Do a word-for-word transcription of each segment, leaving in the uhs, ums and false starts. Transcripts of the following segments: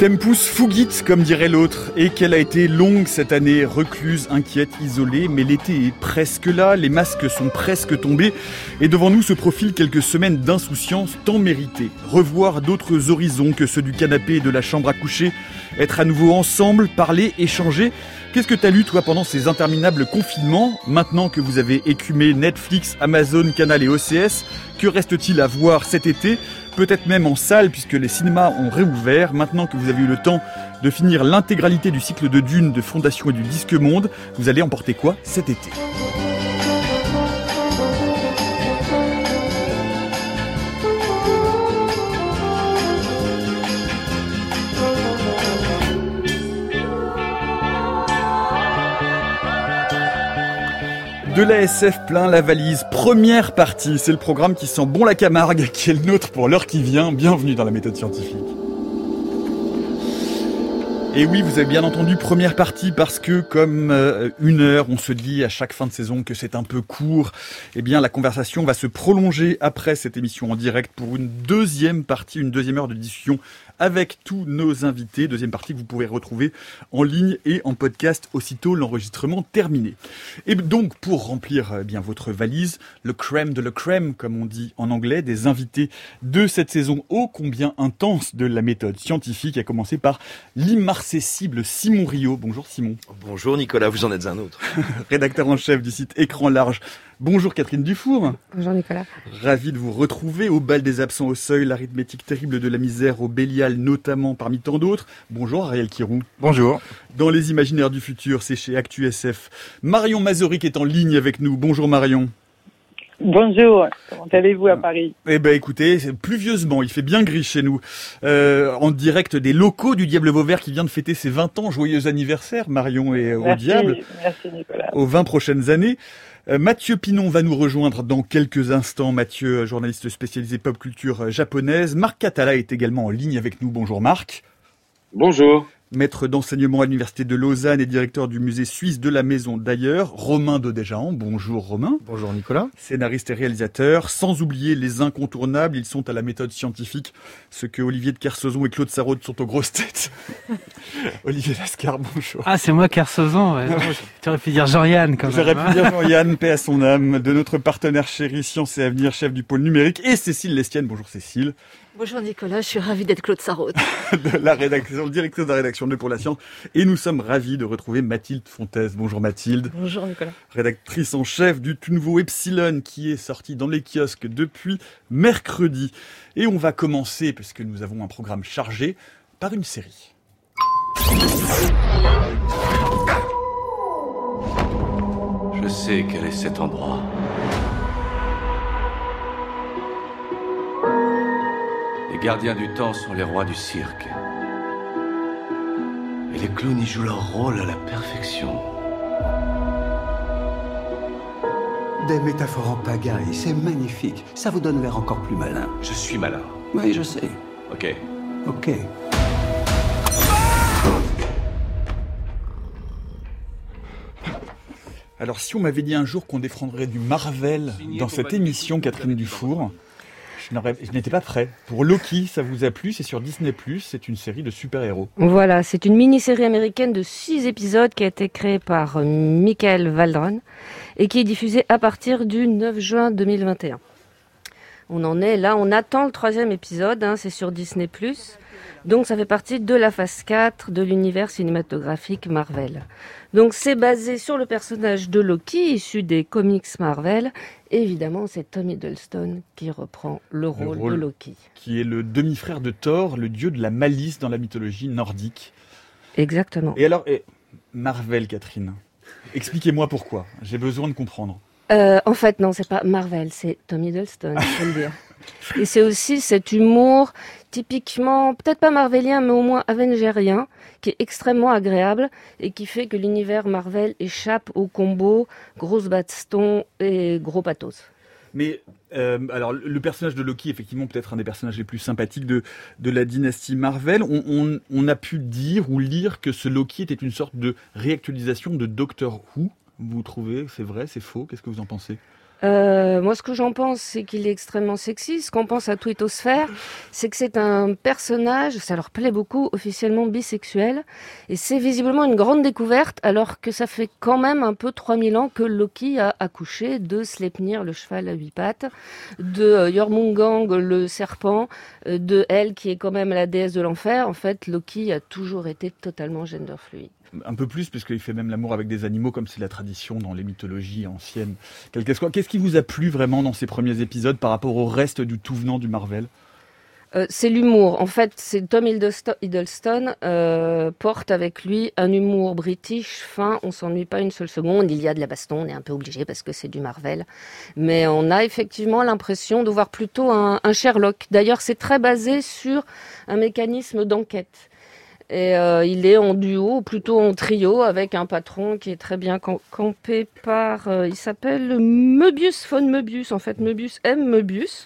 Tempus fugit, comme dirait l'autre, et qu'elle a été longue cette année, recluse, inquiète, isolée, mais l'été est presque là, les masques sont presque tombés, et devant nous se profilent quelques semaines d'insouciance tant méritée. Revoir d'autres horizons que ceux du canapé et de la chambre à coucher, être à nouveau ensemble, parler, échanger. Qu'est-ce que t'as lu, toi, pendant ces interminables confinements? Maintenant que vous avez écumé Netflix, Amazon, Canal et O C S, que reste-t-il à voir cet été? Peut-être même en salle, puisque les cinémas ont réouvert. Maintenant que vous avez eu le temps de finir l'intégralité du cycle de Dune, de Fondation et du Disque Monde, vous allez emporter quoi cet été? De la S F plein la valise, première partie, c'est le programme qui sent bon la Camargue, qui est le nôtre pour l'heure qui vient. Bienvenue dans la méthode scientifique. Et oui, vous avez bien entendu première partie parce que comme euh, une heure, on se dit à chaque fin de saison que c'est un peu court, eh bien la conversation va se prolonger après cette émission en direct pour une deuxième partie, une deuxième heure de discussion avec tous nos invités. Deuxième partie que vous pourrez retrouver en ligne et en podcast aussitôt l'enregistrement terminé. Et donc, pour remplir eh bien votre valise, le crème de le crème, comme on dit en anglais, des invités de cette saison ô combien intense de la méthode scientifique, à commencer par l'immarcessible Simon Rio. Bonjour Simon. Bonjour Nicolas, vous en êtes un autre. Rédacteur en chef du site Écran Large. Bonjour Catherine Dufour. Bonjour Nicolas. Ravi de vous retrouver au bal des absents au seuil, l'arithmétique terrible de la misère au Bélial notamment parmi tant d'autres. Bonjour Ariel Kirou. Bonjour. Dans les imaginaires du futur, c'est chez Actu S F. Marion Mazoric est en ligne avec nous. Bonjour Marion. Bonjour, comment allez-vous à Paris? Eh ben écoutez, pluvieusement, il fait bien gris chez nous. Euh, en direct des locaux du Diable Vauvert qui vient de fêter ses vingt ans. Joyeux anniversaire Marion et au merci, Diable. Merci Nicolas. Aux vingt prochaines années. Euh, Mathieu Pinon va nous rejoindre dans quelques instants. Mathieu, journaliste spécialisé pop culture japonaise. Marc Catala est également en ligne avec nous. Bonjour Marc. Bonjour. Maître d'enseignement à l'Université de Lausanne et directeur du musée suisse de la Maison d'ailleurs. Romain Dodéjahan. Bonjour Romain. Bonjour Nicolas. Scénariste et réalisateur. Sans oublier les incontournables, ils sont à la méthode scientifique. Ce que Olivier de Kersauzon et Claude Sarraute sont aux grosses têtes. Olivier Lascar, bonjour. Ah, c'est moi Kersauzon, ouais. Tu aurais pu dire Jean-Yann quand même. J'aurais pu dire Jean-Yann, paix à son âme, de notre partenaire chéri Sciences et Avenir, chef du pôle numérique, et Cécile Lestienne. Bonjour Cécile. Bonjour Nicolas, je suis ravie d'être Claude Sarraute. de la rédaction, directrice de la rédaction de Pour la Science. Et nous sommes ravis de retrouver Mathilde Fontaise. Bonjour Mathilde. Bonjour Nicolas. Rédactrice en chef du tout nouveau Epsilon qui est sorti dans les kiosques depuis mercredi. Et on va commencer, puisque nous avons un programme chargé, par une série. Je sais quel est cet endroit. Les gardiens du temps sont les rois du cirque. Et les clowns y jouent leur rôle à la perfection. Des métaphores en pagaille, c'est magnifique. Ça vous donne l'air encore plus malin. Je suis malin. Oui, je sais. Ok. Ok. Alors si on m'avait dit un jour qu'on défendrait du Marvel dans cette émission, Catherine Dufour, je, je n'étais pas prêt. Pour Loki, ça vous a plu, c'est sur Disney plus, c'est une série de super-héros. Voilà, c'est une mini-série américaine de six épisodes qui a été créée par Michael Waldron et qui est diffusée à partir du neuf juin deux mille vingt et un. On en est là, on attend le troisième épisode, hein, c'est sur Disney plus. Donc ça fait partie de la phase quatre de l'univers cinématographique Marvel. Donc c'est basé sur le personnage de Loki, issu des comics Marvel. Et évidemment, c'est Tom Hiddleston qui reprend le rôle, le rôle de Loki. Qui est le demi-frère de Thor, le dieu de la malice dans la mythologie nordique. Exactement. Et alors, et Marvel, Catherine, expliquez-moi pourquoi, j'ai besoin de comprendre. Euh, en fait, non, c'est pas Marvel, c'est Tom Hiddleston, il faut le dire. Et c'est aussi cet humour typiquement, peut-être pas marvelien, mais au moins avengérien, qui est extrêmement agréable et qui fait que l'univers Marvel échappe au combo grosse baston et gros pathos. Mais euh, alors le personnage de Loki, effectivement, peut-être un des personnages les plus sympathiques de de la dynastie Marvel. On, on, on a pu dire ou lire que ce Loki était une sorte de réactualisation de Doctor Who. Vous trouvez, c'est vrai, c'est faux? Qu'est-ce que vous en pensez? Euh, moi, ce que j'en pense, c'est qu'il est extrêmement sexy. Ce qu'on pense à Twittosphère, c'est que c'est un personnage, ça leur plaît beaucoup, officiellement bisexuel. Et c'est visiblement une grande découverte, alors que ça fait quand même un peu trois mille ans que Loki a accouché de Sleipnir, le cheval à huit pattes, de euh, Jormungand, le serpent, euh, de Elle, qui est quand même la déesse de l'enfer. En fait, Loki a toujours été totalement gender fluide. Un peu plus, parce qu'il fait même l'amour avec des animaux, comme c'est la tradition dans les mythologies anciennes. Qu'est-ce qui vous a plu vraiment dans ces premiers épisodes par rapport au reste du tout venant du Marvel ? Euh, c'est l'humour. En fait, c'est Tom Hiddleston, Hiddleston euh, porte avec lui un humour british fin. On s'ennuie pas une seule seconde. Il y a de la baston, on est un peu obligé parce que c'est du Marvel. Mais on a effectivement l'impression de voir plutôt un, un Sherlock. D'ailleurs, c'est très basé sur un mécanisme d'enquête. Et euh, il est en duo, ou plutôt en trio, avec un patron qui est très bien campé par... Euh, il s'appelle Möbius von Möbius, en fait, Möbius M. Möbius.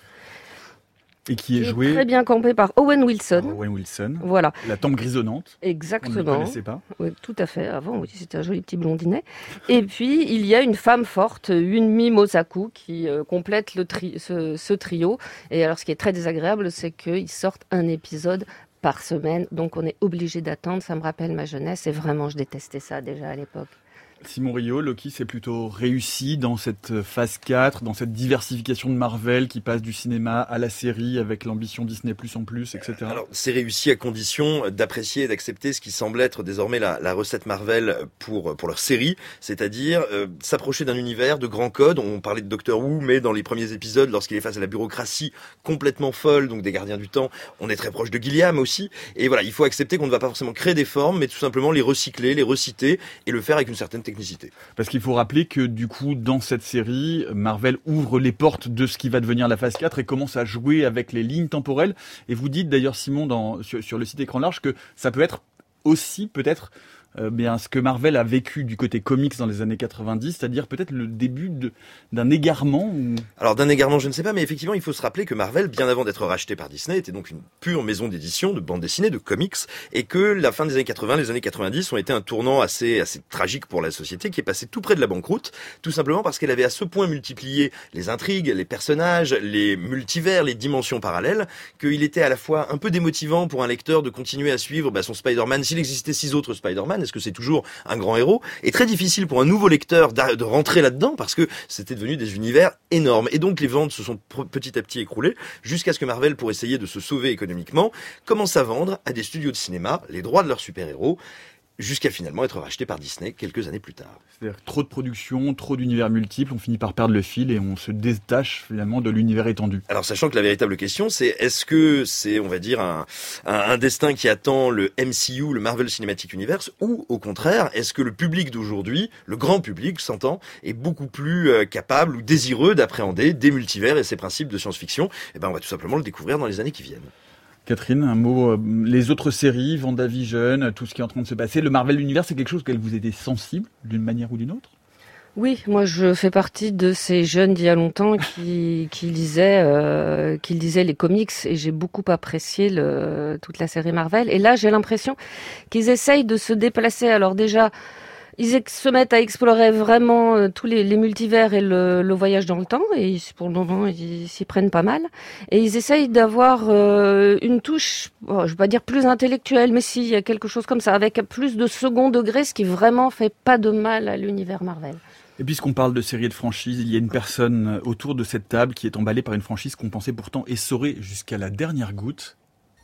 Et qui est qui joué... Est très bien campé par Owen Wilson. Par Owen Wilson. Voilà. La tempe grisonnante. Exactement. On ne le connaissait pas. Oui, tout à fait. Avant, oui, c'était un joli petit blondinet. Et puis, il y a une femme forte, une Mimosaku, qui euh, complète le tri- ce, ce trio. Et alors, ce qui est très désagréable, c'est qu'ils sortent un épisode par semaine, donc on est obligé d'attendre. Ça me rappelle ma jeunesse et vraiment je détestais ça déjà à l'époque. Simon Rio, Loki s'est plutôt réussi dans cette phase quatre, dans cette diversification de Marvel qui passe du cinéma à la série avec l'ambition Disney plus en plus, et cetera. Alors, c'est réussi à condition d'apprécier et d'accepter ce qui semble être désormais la, la recette Marvel pour, pour leur série, c'est-à-dire euh, s'approcher d'un univers de grands codes. On parlait de Doctor Who, mais dans les premiers épisodes, lorsqu'il est face à la bureaucratie complètement folle, donc des gardiens du temps, on est très proche de Gilliam aussi. Et voilà, il faut accepter qu'on ne va pas forcément créer des formes, mais tout simplement les recycler, les reciter et le faire avec une certaine technicité. Parce qu'il faut rappeler que du coup, dans cette série, Marvel ouvre les portes de ce qui va devenir la phase quatre et commence à jouer avec les lignes temporelles. Et vous dites d'ailleurs, Simon, dans, sur, sur le site Écran Large, que ça peut être aussi peut-être euh, bien ce que Marvel a vécu du côté comics dans les années quatre-vingt-dix, c'est-à-dire peut-être le début de, d'un égarement ou... Alors d'un égarement, je ne sais pas, mais effectivement, il faut se rappeler que Marvel, bien avant d'être racheté par Disney, était donc une pure maison d'édition, de bande dessinée, de comics, et que la fin des années quatre-vingts, les années quatre-vingt-dix ont été un tournant assez, assez tragique pour la société, qui est passée tout près de la banqueroute, tout simplement parce qu'elle avait à ce point multiplié les intrigues, les personnages, les multivers, les dimensions parallèles, qu'il était à la fois un peu démotivant pour un lecteur de continuer à suivre bah, son Spider-Man. S'il existait six autres Spider-Man, est-ce que c'est toujours un grand héros? Et très difficile pour un nouveau lecteur de rentrer là-dedans parce que c'était devenu des univers énormes. Et donc les ventes se sont petit à petit écroulées jusqu'à ce que Marvel, pour essayer de se sauver économiquement, commence à vendre à des studios de cinéma les droits de leurs super-héros, jusqu'à finalement être racheté par Disney quelques années plus tard. C'est-à-dire trop de production, trop d'univers multiples, on finit par perdre le fil et on se détache finalement de l'univers étendu. Alors sachant que la véritable question c'est, est-ce que c'est, on va dire, un, un, un destin qui attend le M C U, le Marvel Cinematic Universe, ou au contraire, est-ce que le public d'aujourd'hui, le grand public, s'entend, est beaucoup plus euh, capable ou désireux d'appréhender des multivers et ses principes de science-fiction? Eh ben on va tout simplement le découvrir dans les années qui viennent. Catherine, un mot, euh, les autres séries, WandaVision, tout ce qui est en train de se passer, le Marvel Universe, c'est quelque chose qu'elle vous était sensible d'une manière ou d'une autre? Oui, moi je fais partie de ces jeunes d'il y a longtemps qui, qui lisaient, euh, qui lisaient les comics et j'ai beaucoup apprécié le, toute la série Marvel. Et là, j'ai l'impression qu'ils essayent de se déplacer. Alors déjà, ils ex- se mettent à explorer vraiment euh, tous les, les multivers et le, le voyage dans le temps. Et ils, pour le moment, ils s'y prennent pas mal. Et ils essayent d'avoir euh, une touche, oh, je vais pas dire plus intellectuelle, mais si, il y a quelque chose comme ça, avec plus de second degré, ce qui vraiment fait pas de mal à l'univers Marvel. Et puisqu'on parle de séries et de franchises, il y a une personne autour de cette table qui est emballée par une franchise qu'on pensait pourtant essorée jusqu'à la dernière goutte.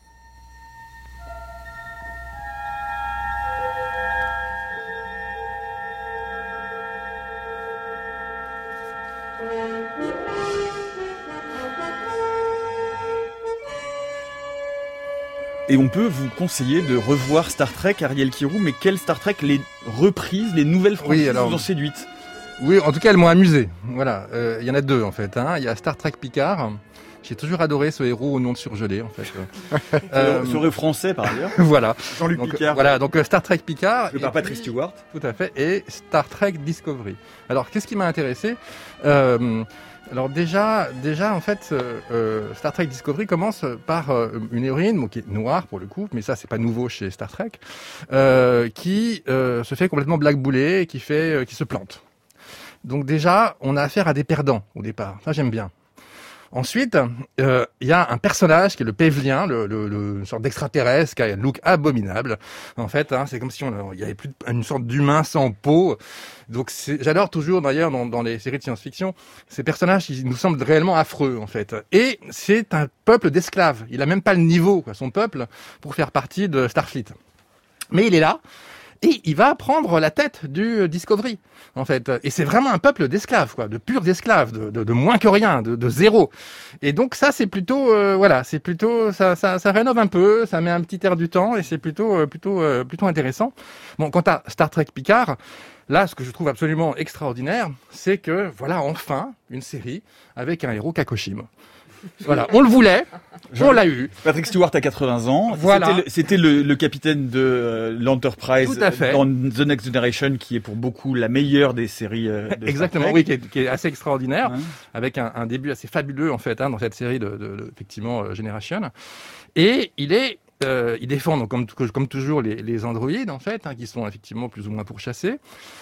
Et on peut vous conseiller de revoir Star Trek, Ariel Kirou, mais quelle Star Trek, les reprises, les nouvelles franchises oui, alors, vous ont séduites? Oui, en tout cas, elles m'ont amusé. Voilà, il euh, y en a deux en fait. Hein. Il y a Star Trek Picard. J'ai toujours adoré ce héros au nom de surgelé, en fait. euh, ce héros français, par ailleurs. Voilà. Jean-Luc donc, Picard. Voilà, donc Star Trek Picard. Le par Patrick Stewart. Tout à fait. Et Star Trek Discovery. Alors, qu'est-ce qui m'a intéressé euh, Alors déjà, déjà en fait, euh, Star Trek Discovery commence par euh, une héroïne, bon, qui est noire pour le coup, mais ça c'est pas nouveau chez Star Trek, euh, qui euh, se fait complètement blackbouler et qui fait, euh, qui se plante. Donc déjà, on a affaire à des perdants au départ. Ça, j'aime bien. Ensuite, il euh, y a un personnage qui est le Pévelien, le, le, le une sorte d'extraterrestre qui a un look abominable. En fait, hein, c'est comme si on, il y avait plus de, une sorte d'humain sans peau. Donc, c'est, j'adore toujours d'ailleurs dans, dans les séries de science-fiction ces personnages qui nous semblent réellement affreux en fait. Et c'est un peuple d'esclaves. Il a même pas le niveau, quoi, son peuple, pour faire partie de Starfleet. Mais il est là. Et il va prendre la tête du Discovery, en fait. Et c'est vraiment un peuple d'esclaves, quoi, de purs esclaves, de, de, de moins que rien, de, de zéro. Et donc ça, c'est plutôt, euh, voilà, c'est plutôt, ça, ça, ça rénove un peu, ça met un petit air du temps, et c'est plutôt, euh, plutôt, euh, plutôt intéressant. Bon, quant à Star Trek Picard, là, ce que je trouve absolument extraordinaire, c'est que voilà, enfin, une série avec un héros Kakoshim. Voilà, on le voulait, on l'a eu. Patrick Stewart a quatre-vingts ans. Voilà. C'était le, c'était le, le capitaine de euh, l'Enterprise Tout à fait. dans The Next Generation, qui est pour beaucoup la meilleure des séries. Euh, de Exactement, Star Trek. oui, qui est, qui est assez extraordinaire, Ouais. avec un, un début assez fabuleux en fait hein, dans cette série de, de, de effectivement euh, Generation. Et il est, euh, il défend donc comme, comme toujours les, les androïdes en fait, hein, qui sont effectivement plus ou moins pourchassés.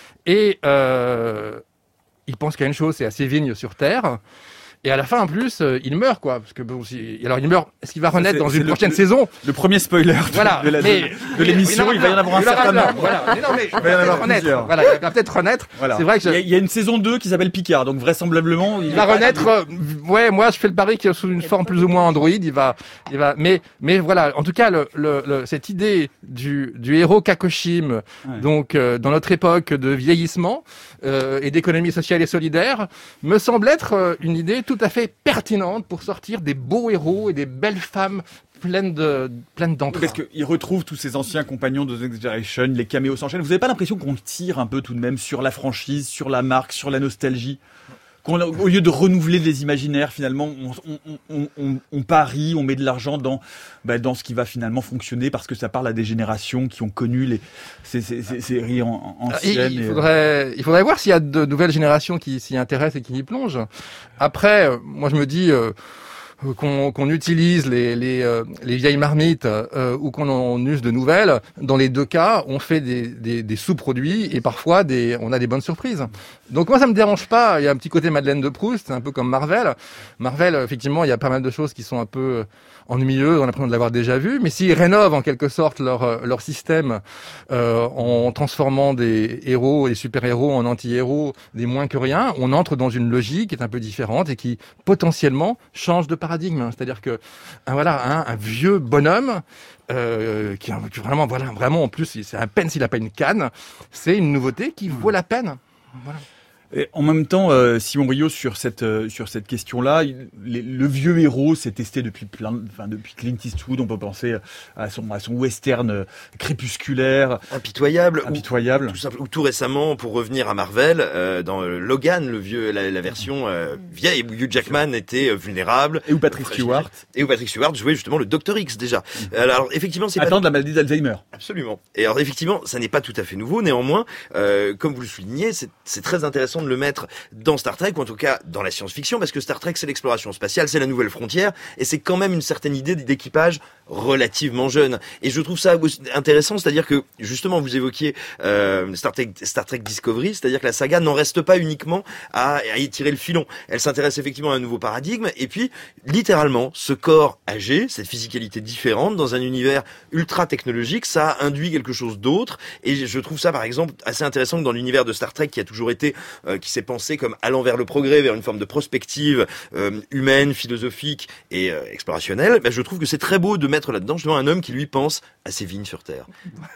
Et euh, il pense qu'il y a une chose, c'est assez vigne sur Terre. Et à la fin, en plus, euh, il meurt, quoi. Parce que bon, si... alors il meurt. Est-ce qu'il va renaître C'est- dans c'est une le- prochaine le- saison? Le premier spoiler de, Voilà. de, la- mais, de- de l'émission, mais il va y en avoir un il aura certain plein, nombre. Voilà. Mais non, mais il va y en avoir renaître. plusieurs. Voilà, il va peut-être renaître. Voilà. C'est vrai que je... il, y a, il y a une saison deux qui s'appelle Picard, donc vraisemblablement, il, il va renaître. euh, ouais, moi, je fais le pari qu'il est sous une forme plus ou moins android. Il va, il va. Mais, mais voilà. En tout cas, le, le, le cette idée du, du héros Kakoshim, Ouais. donc euh, dans notre époque de vieillissement euh, et d'économie sociale et solidaire, me semble être euh, une idée tout à fait pertinente pour sortir des beaux héros et des belles femmes pleines de pleines d'entrain. Parce qu'il retrouve tous ses anciens compagnons de The Next Generation, les caméos s'enchaînent. Vous n'avez pas l'impression qu'on tire un peu tout de même sur la franchise, sur la marque, sur la nostalgie? Qu'on, au lieu de renouveler des imaginaires, finalement, on, on, on, on, on parie, on met de l'argent dans, bah, dans ce qui va finalement fonctionner parce que ça parle à des générations qui ont connu les, ces, ces, ces séries en, anciennes. Il et, faudrait, il faudrait voir s'il y a de nouvelles générations qui s'y intéressent et qui y plongent. Après, euh, moi je me dis euh, qu'on, qu'on utilise les, les, euh, les vieilles marmites euh, ou qu'on en use de nouvelles. Dans les deux cas, on fait des, des, des sous-produits et parfois des, on a des bonnes surprises. Donc moi ça me dérange pas. Il y a un petit côté Madeleine de Proust, c'est un peu comme Marvel. Marvel, effectivement, il y a pas mal de choses qui sont un peu ennuyeuses, on a l'impression de l'avoir déjà vu. Mais s'ils rénovent en quelque sorte leur leur système euh, en transformant des héros et super-héros en anti-héros, des moins que rien, on entre dans une logique qui est un peu différente et qui potentiellement change de paradigme. C'est-à-dire que un, voilà un, un vieux bonhomme euh, qui, qui vraiment voilà vraiment en plus c'est à peine s'il a pas une canne, c'est une nouveauté qui vaut la peine. Voilà. Et en même temps, euh, Simon Rio, sur cette euh, sur cette question-là, il- les- le vieux héros s'est testé depuis plein, de- enfin depuis Clint Eastwood. On peut penser à son à son western euh, crépusculaire, Impitoyable. impitoyable. Ou tout, simple, ou tout récemment, pour revenir à Marvel, euh, dans euh, Logan, le vieux, la, la version euh, vieille, où Hugh Jackman était euh, vulnérable. Et où Patrick Stewart Et où Patrick Stewart jouait justement le Docteur X déjà. Mm-hmm. Alors effectivement, c'est pas attend de la maladie d'Alzheimer. Absolument. Et alors effectivement, ça n'est pas tout à fait nouveau. Néanmoins, euh, comme vous le soulignez, c'est, c'est très intéressant de le mettre dans Star Trek, ou en tout cas dans la science-fiction, parce que Star Trek, c'est l'exploration spatiale, c'est la nouvelle frontière, et c'est quand même une certaine idée d'équipage relativement jeune. Et je trouve ça aussi intéressant, c'est-à-dire que justement, vous évoquiez euh, Star Trek, Star Trek Discovery, c'est-à-dire que la saga n'en reste pas uniquement à, à y tirer le filon. Elle s'intéresse effectivement à un nouveau paradigme, et puis littéralement, ce corps âgé, cette physicalité différente, dans un univers ultra technologique, ça induit quelque chose d'autre. Et je trouve ça, par exemple, assez intéressant que dans l'univers de Star Trek, qui a toujours été, euh, qui s'est pensé comme allant vers le progrès, vers une forme de prospective euh, humaine, philosophique et euh, explorationnelle, ben, je trouve que c'est très beau de mettre là-dedans justement un homme qui lui pense à ses vignes sur Terre.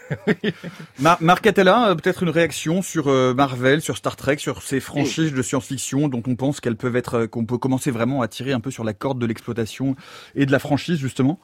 Mar- Marc Attala, euh, peut-être une réaction sur euh, Marvel, sur Star Trek, sur ces franchises de science-fiction dont on pense qu'elles peuvent être, euh, qu'on peut commencer vraiment à tirer un peu sur la corde de l'exploitation et de la franchise justement.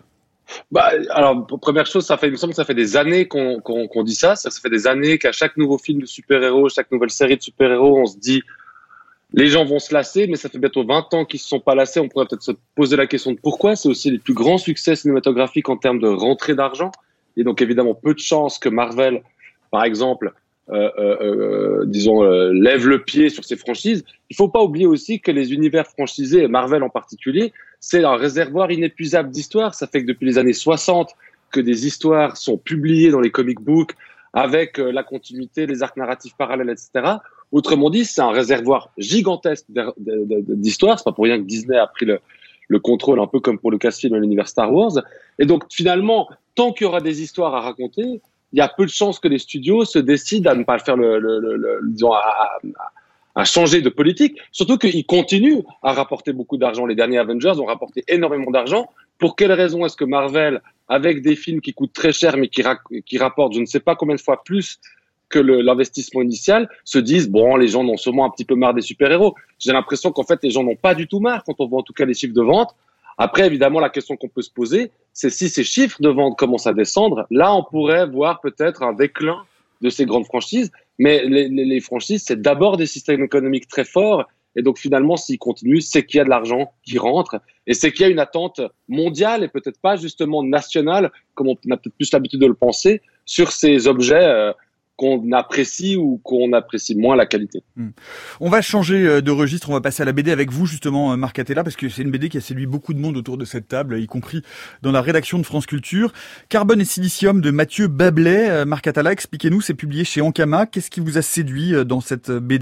Bah, alors, première chose, ça fait, il me semble que ça fait des années qu'on, qu'on, qu'on dit ça. Ça, ça fait des années qu'à chaque nouveau film de super-héros, chaque nouvelle série de super-héros, on se dit, les gens vont se lasser, mais ça fait bientôt vingt ans qu'ils se sont pas lassés. On pourrait peut-être se poser la question de pourquoi. C'est aussi les plus grands succès cinématographiques en termes de rentrée d'argent. Et donc, évidemment, peu de chances que Marvel, par exemple, euh, euh, euh, disons, euh, lève le pied sur ces franchises. Il faut pas oublier aussi que les univers franchisés, et Marvel en particulier, c'est un réservoir inépuisable d'histoires. Ça fait que depuis les années soixante, que des histoires sont publiées dans les comic books avec euh, la continuité, les arcs narratifs parallèles, et cetera. Autrement dit, c'est un réservoir gigantesque d'histoires. C'est pas pour rien que Disney a pris le, le contrôle, un peu comme pour le Lucasfilm et l'univers Star Wars. Et donc, finalement, tant qu'il y aura des histoires à raconter, il y a peu de chances que les studios se décident à ne pas faire le, le, le, le disons, à, à, à changer de politique. Surtout qu'ils continuent à rapporter beaucoup d'argent. Les derniers Avengers ont rapporté énormément d'argent. Pour quelle raison est-ce que Marvel, avec des films qui coûtent très cher mais qui, ra- qui rapportent je ne sais pas combien de fois plus que le, l'investissement initial, se disent bon, les gens en ont sûrement un petit peu marre des super-héros. J'ai l'impression qu'en fait les gens n'ont pas du tout marre quand on voit en tout cas les chiffres de vente. Après, évidemment, la question qu'on peut se poser, c'est si ces chiffres de vente commencent à descendre, là on pourrait voir peut-être un déclin de ces grandes franchises. Mais les, les, les franchises, c'est d'abord des systèmes économiques très forts. Et donc finalement, s'ils continuent, c'est qu'il y a de l'argent qui rentre et c'est qu'il y a une attente mondiale et peut-être pas justement nationale, comme on a peut-être plus l'habitude de le penser, sur ces objets euh, qu'on apprécie ou qu'on apprécie moins la qualité. Mmh. On va changer de registre, on va passer à la B D avec vous justement, Marc Attella, parce que c'est une B D qui a séduit beaucoup de monde autour de cette table, y compris dans la rédaction de France Culture. Carbone et silicium de Mathieu Bablet. Marc Attella, expliquez-nous, c'est publié chez Ankama. Qu'est-ce qui vous a séduit dans cette B D ?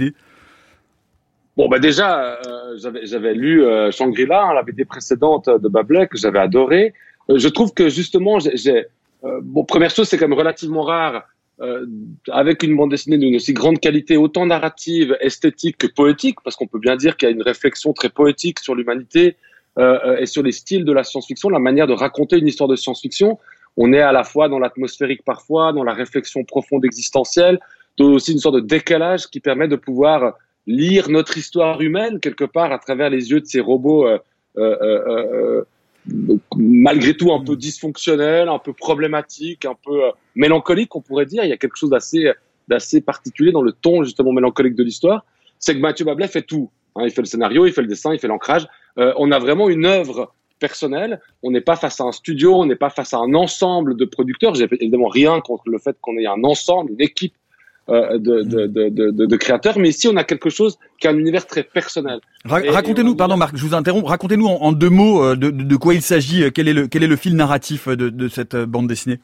Bon, bah déjà, euh, j'avais, j'avais lu euh, Shangri-La, hein, la B D précédente de Bablet, que j'avais adoré. Euh, je trouve que justement, j'ai, j'ai euh, bon, première chose, c'est quand même relativement rare, euh, avec une bande dessinée d'une aussi grande qualité, autant narrative, esthétique que poétique, parce qu'on peut bien dire qu'il y a une réflexion très poétique sur l'humanité euh, et sur les styles de la science-fiction, la manière de raconter une histoire de science-fiction. On est à la fois dans l'atmosphérique parfois, dans la réflexion profonde existentielle, dans aussi une sorte de décalage qui permet de pouvoir lire notre histoire humaine quelque part à travers les yeux de ces robots euh, euh, euh, euh, malgré tout un peu dysfonctionnels, un peu problématiques, un peu euh, mélancoliques, on pourrait dire. Il y a quelque chose d'assez d'assez particulier dans le ton justement mélancolique de l'histoire. C'est que Mathieu Bablet fait tout. Hein, il fait le scénario, il fait le dessin, il fait l'ancrage. Euh, on a vraiment une œuvre personnelle. On n'est pas face à un studio, on n'est pas face à un ensemble de producteurs. J'ai évidemment rien contre le fait qu'on ait un ensemble, une équipe Euh, de, de, de, de, de créateurs, mais ici on a quelque chose qui a un univers très personnel. Ra- et, racontez-nous, et pardon Marc, je vous interromps, racontez-nous en, en deux mots euh, de, de quoi il s'agit, quel est le, quel est le fil narratif de, de cette bande dessinée.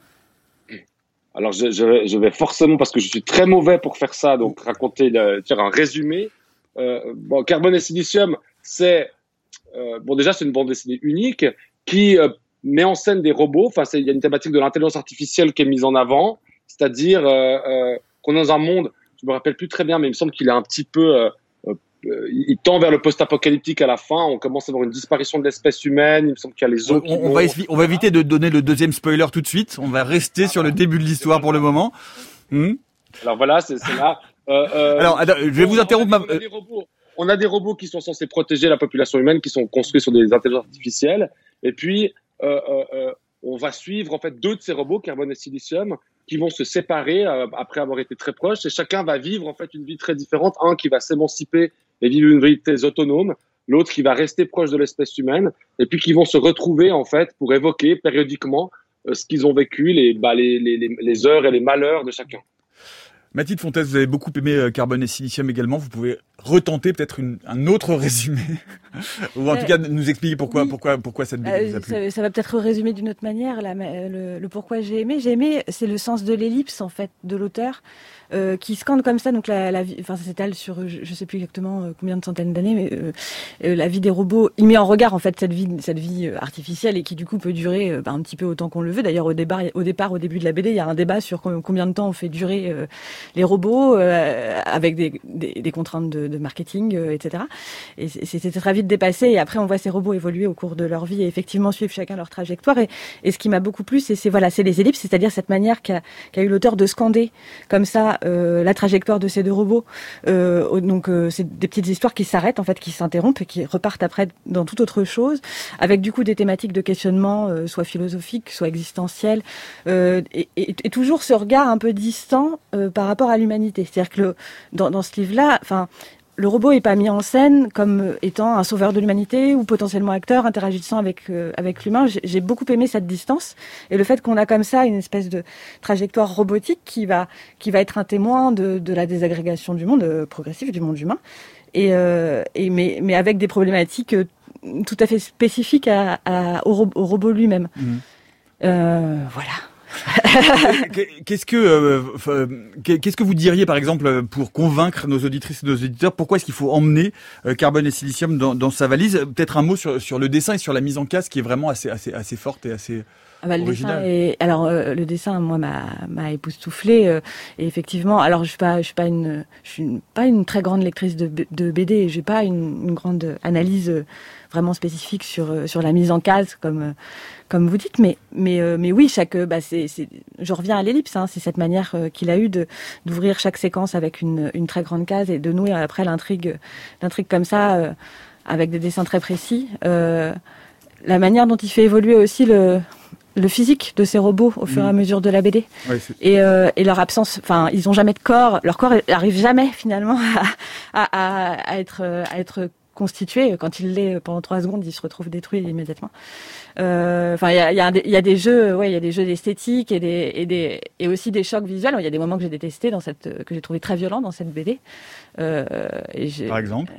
Alors je, je, vais, je vais forcément, parce que je suis très mauvais pour faire ça, donc raconter, le, faire un résumé. Euh, bon, Carbone et Silicium, c'est euh, bon déjà c'est une bande dessinée unique qui euh, met en scène des robots. Enfin, il y a une thématique de l'intelligence artificielle qui est mise en avant, c'est-à-dire euh, euh, qu'on est dans un monde, je me rappelle plus très bien, mais il me semble qu'il est un petit peu, euh, euh, il tend vers le post-apocalyptique à la fin. On commence à avoir une disparition de l'espèce humaine. Il me semble qu'il y a les eaux. On, on va évi- on va éviter de donner le deuxième spoiler tout de suite. On va rester ah, sur le début de l'histoire pour le moment. Hmm. Alors voilà, c'est, c'est là. Euh, euh, Alors, attends, je vais vous interrompre. On a, des robots, on a des robots qui sont censés protéger la population humaine, qui sont construits sur des intelligences artificielles. Et puis, euh, euh, euh, on va suivre en fait deux de ces robots, Carbone et Silicium, qui vont se séparer euh, après avoir été très proches, et chacun va vivre en fait une vie très différente. Un qui va s'émanciper et vivre une vie très autonome, l'autre qui va rester proche de l'espèce humaine, et puis qui vont se retrouver en fait pour évoquer périodiquement euh, ce qu'ils ont vécu, les, bah, les, les, les, les heures et les malheurs de chacun. Mathilde Fontes, vous avez beaucoup aimé Carbone et Silicium également. Vous pouvez retenter peut-être une, un autre résumé, ou en euh, tout cas nous expliquer pourquoi, oui. pourquoi, pourquoi cette B D vous a plu. Ça, ça va peut-être résumer d'une autre manière la, le, le pourquoi j'ai aimé. J'ai aimé, c'est le sens de l'ellipse en fait de l'auteur. Euh, qui scande comme ça, donc la, la vie, enfin ça s'étale sur, je, je sais plus exactement combien de centaines d'années, mais euh, euh, la vie des robots, il met en regard en fait cette vie, cette vie artificielle et qui du coup peut durer euh, bah, un petit peu autant qu'on le veut. D'ailleurs au départ, au départ, au début de la B D, il y a un débat sur combien de temps on fait durer euh, les robots euh, avec des, des, des contraintes de, de marketing, euh, et cetera. Et c'était très vite dépassé. Et après, on voit ces robots évoluer au cours de leur vie et effectivement suivre chacun leur trajectoire. Et, et ce qui m'a beaucoup plu, c'est, c'est voilà, c'est les ellipses, c'est-à-dire cette manière qu'a, qu'a eu l'auteur de scander comme ça. Euh, la trajectoire de ces deux robots. Euh, donc euh, c'est des petites histoires qui s'arrêtent, en fait, qui s'interrompent et qui repartent après dans toute autre chose, avec du coup des thématiques de questionnement, euh, soit philosophiques, soit existentielles, euh, et, et, et toujours ce regard un peu distant euh, par rapport à l'humanité. C'est-à-dire que le, dans, dans ce livre-là, enfin, le robot est pas mis en scène comme étant un sauveur de l'humanité ou potentiellement acteur interagissant avec euh, avec l'humain. J'ai, j'ai beaucoup aimé cette distance et le fait qu'on a comme ça une espèce de trajectoire robotique qui va qui va être un témoin de de la désagrégation du monde euh, progressif du monde humain et euh, et mais mais avec des problématiques euh, tout à fait spécifiques à, à au, ro- au robot lui-même. Mmh. Euh, voilà. Qu'est-ce que euh, qu'est-ce que vous diriez par exemple pour convaincre nos auditrices et nos auditeurs pourquoi est-ce qu'il faut emmener euh, Carbone et Silicium dans, dans sa valise? Peut-être un mot sur sur le dessin et sur la mise en case qui est vraiment assez assez assez forte et assez Ah bah, le original. dessin est... Alors euh, le dessin, moi, m'a, m'a époustouflée. Euh, et effectivement, alors je suis pas, je suis pas une, je suis une, pas une très grande lectrice de, de B D. J'ai pas une, une grande analyse euh, vraiment spécifique sur euh, sur la mise en case, comme euh, comme vous dites. Mais mais euh, mais oui, chaque, bah c'est, c'est, je reviens à l'ellipse. Hein, c'est cette manière euh, qu'il a eu de d'ouvrir chaque séquence avec une une très grande case et de nouer après l'intrigue, l'intrigue comme ça, euh, avec des dessins très précis. Euh, la manière dont il fait évoluer aussi le le physique de ces robots au fur et à mesure de la B D. Ouais, c'est... et, euh, et leur absence, enfin, ils ont jamais de corps, leur corps arrive jamais finalement à, à, à être, à être constitué. Quand il l'est pendant trois secondes, il se retrouve détruit immédiatement. Euh, enfin, il y a, y, a y a des jeux, ouais, il y a des jeux d'esthétique et des, et des, et aussi des chocs visuels. Il y a des moments que j'ai détestés dans cette, que j'ai trouvé très violents dans cette B D. Euh, et j'ai, Par exemple.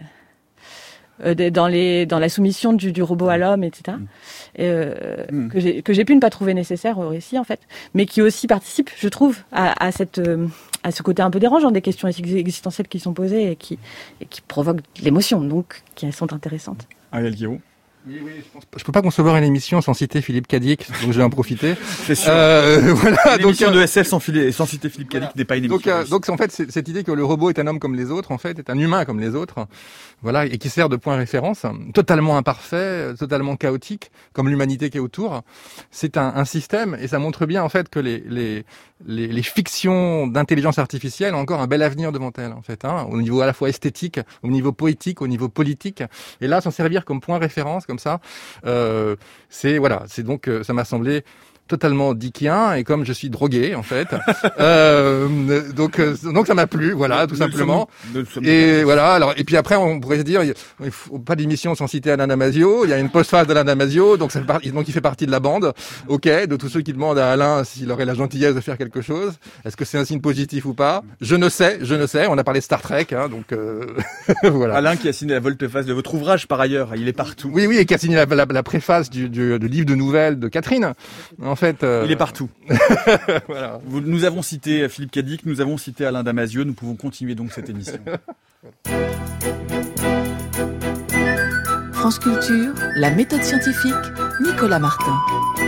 Euh, dans les dans la soumission du, du robot à l'homme, et cetera. Mmh. Euh, mmh. que j'ai que j'ai pu ne pas trouver nécessaire au récit en fait, mais qui aussi participe, je trouve, à, à cette euh, à ce côté un peu dérangeant des questions existentielles qui sont posées et qui et qui provoquent de l'émotion, donc qui sont intéressantes. Ariel Guiraud. Oui, oui, je pense, je peux pas concevoir une émission sans citer Philippe Cadic, donc je vais en profiter. C'est sûr. Euh, voilà, une donc, émission de S F sans, filer, sans citer Philippe Cadic voilà. n'est pas une émission. Donc, euh, donc en fait, c'est, cette idée que le robot est un homme comme les autres, en fait, est un humain comme les autres, voilà, et qui sert de point de référence, totalement imparfait, totalement chaotique, comme l'humanité qui est autour. C'est un, un système, et ça montre bien en fait que les les les, les fictions d'intelligence artificielle ont encore un bel avenir devant elles, en fait, hein, au niveau à la fois esthétique, au niveau poétique, au niveau politique, et là, s'en servir comme point de référence. Comme ça, euh, c'est voilà, c'est donc euh, ça m'a semblé totalement dickien et comme je suis drogué en fait, euh, donc euh, donc ça m'a plu, voilà, tout simplement. Et voilà, alors et puis après on pourrait se dire il faut pas d'émission sans citer Alain Damasio, il y a une postface d'Alain Damasio, donc ça fait, donc il fait partie de la bande. OK, de tous ceux qui demandent à Alain s'il aurait la gentillesse de faire quelque chose, est-ce que c'est un signe positif ou pas? Je ne sais, je ne sais, on a parlé de Star Trek hein, donc euh, voilà. Alain qui a signé la volte-face de votre ouvrage par ailleurs, il est partout. Oui oui, et qui a signé la, la, la préface du, du, du livre de nouvelles de Catherine. En fait, euh... il est partout. Voilà. Vous, nous avons cité Philippe Cadic, nous avons cité Alain Damasio. Nous pouvons continuer donc cette émission. France Culture, la méthode scientifique, Nicolas Martin.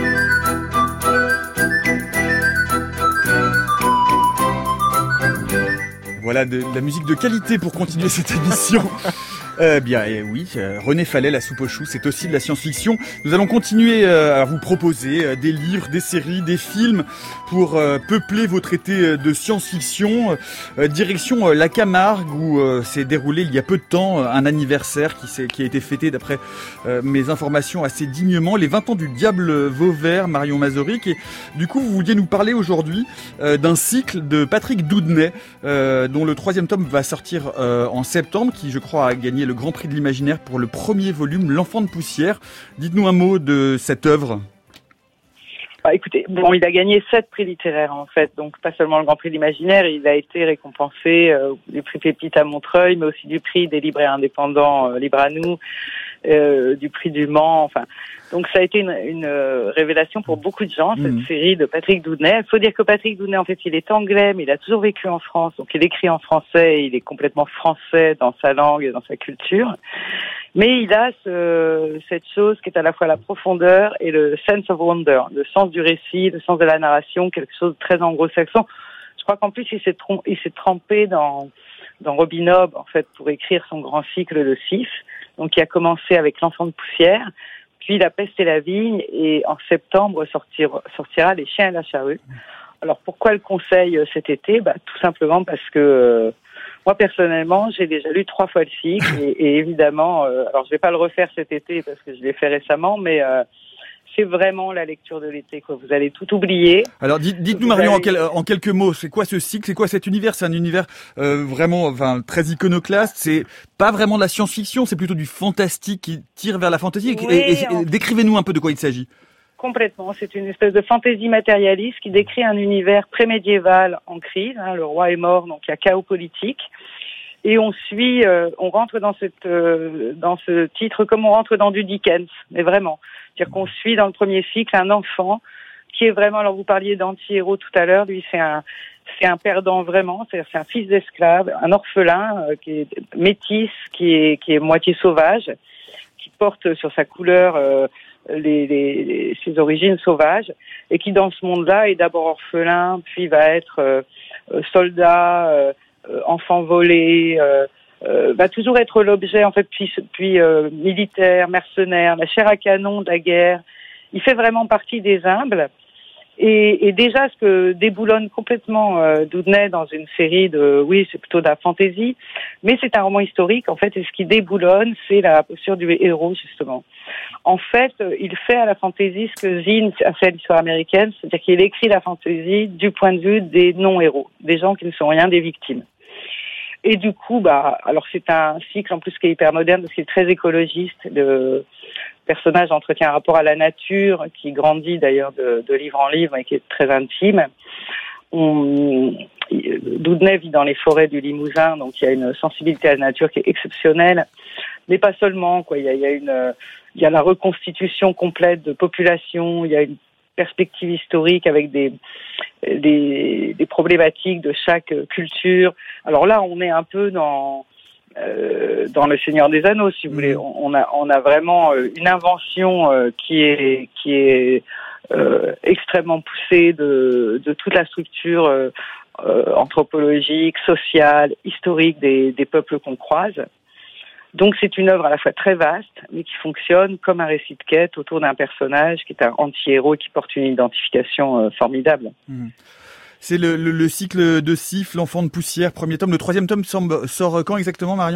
Voilà de, de la musique de qualité pour continuer cette émission. Euh, bien, et oui, euh, René Fallet, la soupe aux choux, c'est aussi de la science-fiction. Nous allons continuer euh, à vous proposer euh, des livres, des séries, des films pour euh, peupler votre été de science-fiction. Euh, direction euh, la Camargue où euh, s'est déroulé il y a peu de temps euh, un anniversaire qui, s'est, qui a été fêté d'après euh, mes informations assez dignement, les vingt ans du Diable Vauvert, Marion Mazoric. Et du coup, vous vouliez nous parler aujourd'hui euh, d'un cycle de Patrick Doudnay euh, dont le troisième tome va sortir euh, en septembre, qui je crois a gagné le Grand Prix de l'Imaginaire pour le premier volume, L'Enfant de Poussière. Dites-nous un mot de cette œuvre. Ah, écoutez, bon, il a gagné sept prix littéraires en fait, donc pas seulement le Grand Prix de l'Imaginaire, il a été récompensé euh, du prix Pépite à Montreuil, mais aussi du prix des libraires indépendants euh, Libre à nous, euh, du prix du Mans, enfin. Donc ça a été une, une euh, révélation pour beaucoup de gens, cette mmh. série de Patrick Doudnay. Il faut dire que Patrick Doudnay, en fait, il est anglais, mais il a toujours vécu en France, donc il écrit en français, il est complètement français dans sa langue et dans sa culture. Mais il a ce, cette chose qui est à la fois la profondeur et le sense of wonder, le sens du récit, le sens de la narration, quelque chose de très anglo-saxon. Je crois qu'en plus, il s'est, trom- il s'est trempé dans, dans Robin Hobb, en fait, pour écrire son grand cycle de Sif. Donc, il a commencé avec L'Enfant de Poussière, puis La Peste et la Vigne, et en septembre sortir, sortira Les Chiens et la Charrue. Alors, pourquoi le conseil cet été? Bah, tout simplement parce que euh, moi, personnellement, j'ai déjà lu trois fois le cycle, et, et évidemment, euh, alors je vais pas le refaire cet été parce que je l'ai fait récemment, mais euh, c'est vraiment la lecture de l'été, quoi. Vous allez tout oublier. Alors, dites, dites-nous, Marion, allez... en, quel, en quelques mots, c'est quoi ce cycle? C'est quoi cet univers? C'est un univers euh, vraiment, enfin, très iconoclaste. C'est pas vraiment de la science-fiction, c'est plutôt du fantastique qui tire vers la fantaisie. Oui, et, et, et en... décrivez-nous un peu de quoi il s'agit. Complètement. C'est une espèce de fantaisie matérialiste qui décrit un univers pré-médiéval en crise. Hein, le roi est mort, donc il y a chaos politique. Et on suit, euh, on rentre dans cette, euh, dans ce titre comme on rentre dans du Dickens, mais vraiment. C'est-à-dire qu'on suit dans le premier cycle un enfant qui est vraiment, alors vous parliez d'anti-héros tout à l'heure, lui c'est un c'est un perdant vraiment, c'est-à-dire c'est un fils d'esclave, un orphelin euh, qui est métis, qui est qui est moitié sauvage, qui porte sur sa couleur euh, les, les, les ses origines sauvages, et qui dans ce monde-là est d'abord orphelin, puis va être euh, soldat, euh, enfant volé, euh, euh, va toujours être l'objet en fait, puis puis euh, militaire, mercenaire, la chair à canon de la guerre. Il fait vraiment partie des humbles. Et, et déjà, ce que déboulonne complètement euh, Doudnay dans une série de, oui, c'est plutôt de la fantaisie, mais c'est un roman historique, en fait, et ce qui déboulonne, c'est la posture du héros, justement. En fait, il fait à la fantaisie ce que Zinn a fait à l'histoire américaine, c'est-à-dire qu'il écrit la fantaisie du point de vue des non-héros, des gens qui ne sont rien, des victimes. Et du coup, bah, alors c'est un cycle en plus qui est hyper moderne, parce qu'il est très écologiste, de personnage entretient un rapport à la nature qui grandit d'ailleurs de, de livre en livre et qui est très intime. On, Doudnay vit dans les forêts du Limousin, donc il y a une sensibilité à la nature qui est exceptionnelle, mais pas seulement, quoi. Il y a, il y a une, il y a la reconstitution complète de population, il y a une perspective historique avec des, des, des problématiques de chaque culture. Alors là, on est un peu dans Euh, dans Le Seigneur des Anneaux, si vous voulez. On a, on a vraiment une invention euh, qui est, qui est euh, extrêmement poussée de, de toute la structure euh, euh, anthropologique, sociale, historique des, des peuples qu'on croise. Donc c'est une œuvre à la fois très vaste, mais qui fonctionne comme un récit de quête autour d'un personnage qui est un anti-héros et qui porte une identification euh, formidable. Mmh. C'est le, le, le cycle de Sif, l'enfant de poussière, premier tome. Le troisième tome sort quand exactement, Marion ?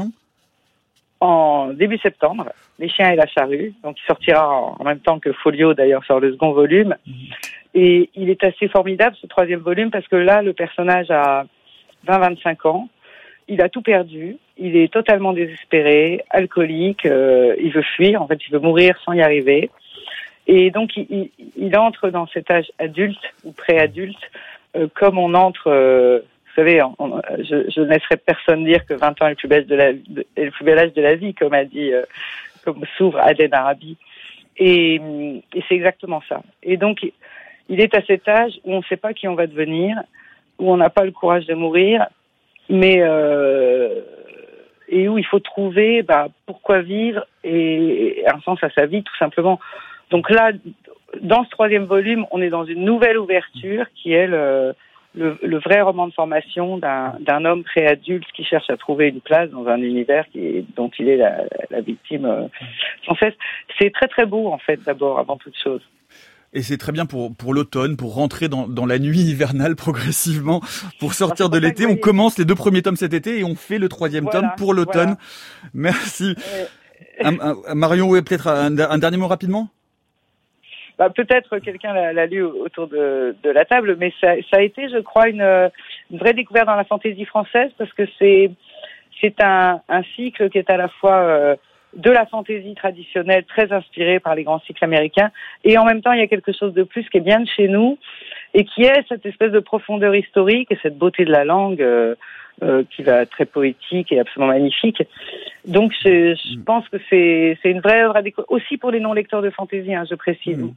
En début septembre, Les chiens et la charrue. Donc il sortira en, en même temps que Folio, d'ailleurs, sort le second volume. Mmh. Et il est assez formidable, ce troisième volume, parce que là, le personnage a vingt à vingt-cinq ans. Il a tout perdu. Il est totalement désespéré, alcoolique. Euh, il veut fuir. En fait, il veut mourir sans y arriver. Et donc, il, il, il entre dans cet âge adulte ou pré-adulte, Euh, comme on entre, euh, vous savez, on, on, je, je ne laisserai personne dire que vingt ans est le plus bel, de la, de, est le plus bel âge de la vie, comme a dit, euh, comme s'ouvre Aden Arabi. Et, et c'est exactement ça. Et donc, il est à cet âge où on ne sait pas qui on va devenir, où on n'a pas le courage de mourir, mais euh, et où il faut trouver bah, pourquoi vivre et, et un sens à sa vie, tout simplement. Donc là, dans ce troisième volume, on est dans une nouvelle ouverture qui est le, le, le vrai roman de formation d'un, d'un homme préadulte qui cherche à trouver une place dans un univers qui, dont il est la, la victime euh, sans cesse. C'est très très beau en fait, d'abord, avant toute chose. Et c'est très bien pour, pour l'automne, pour rentrer dans, dans la nuit hivernale progressivement, pour sortir de l'été. On commence les deux premiers tomes cet été et on fait le troisième voilà, tome pour l'automne. Voilà. Merci. Euh... Un, un, Marion, ouais, peut-être un, un dernier mot rapidement ? Bah, peut-être quelqu'un l'a, l'a lu autour de, de la table, mais ça, ça a été, je crois, une, une vraie découverte dans la fantaisie française, parce que c'est, c'est un, un cycle qui est à la fois euh, de la fantaisie traditionnelle, très inspirée par les grands cycles américains, et en même temps, il y a quelque chose de plus qui est bien de chez nous, et qui est cette espèce de profondeur historique et cette beauté de la langue euh, euh, qui va être très poétique et absolument magnifique. Donc, je, je pense que c'est, c'est une vraie œuvre à découvrir, aussi pour les non-lecteurs de fantaisie, hein, je précise. Mmh.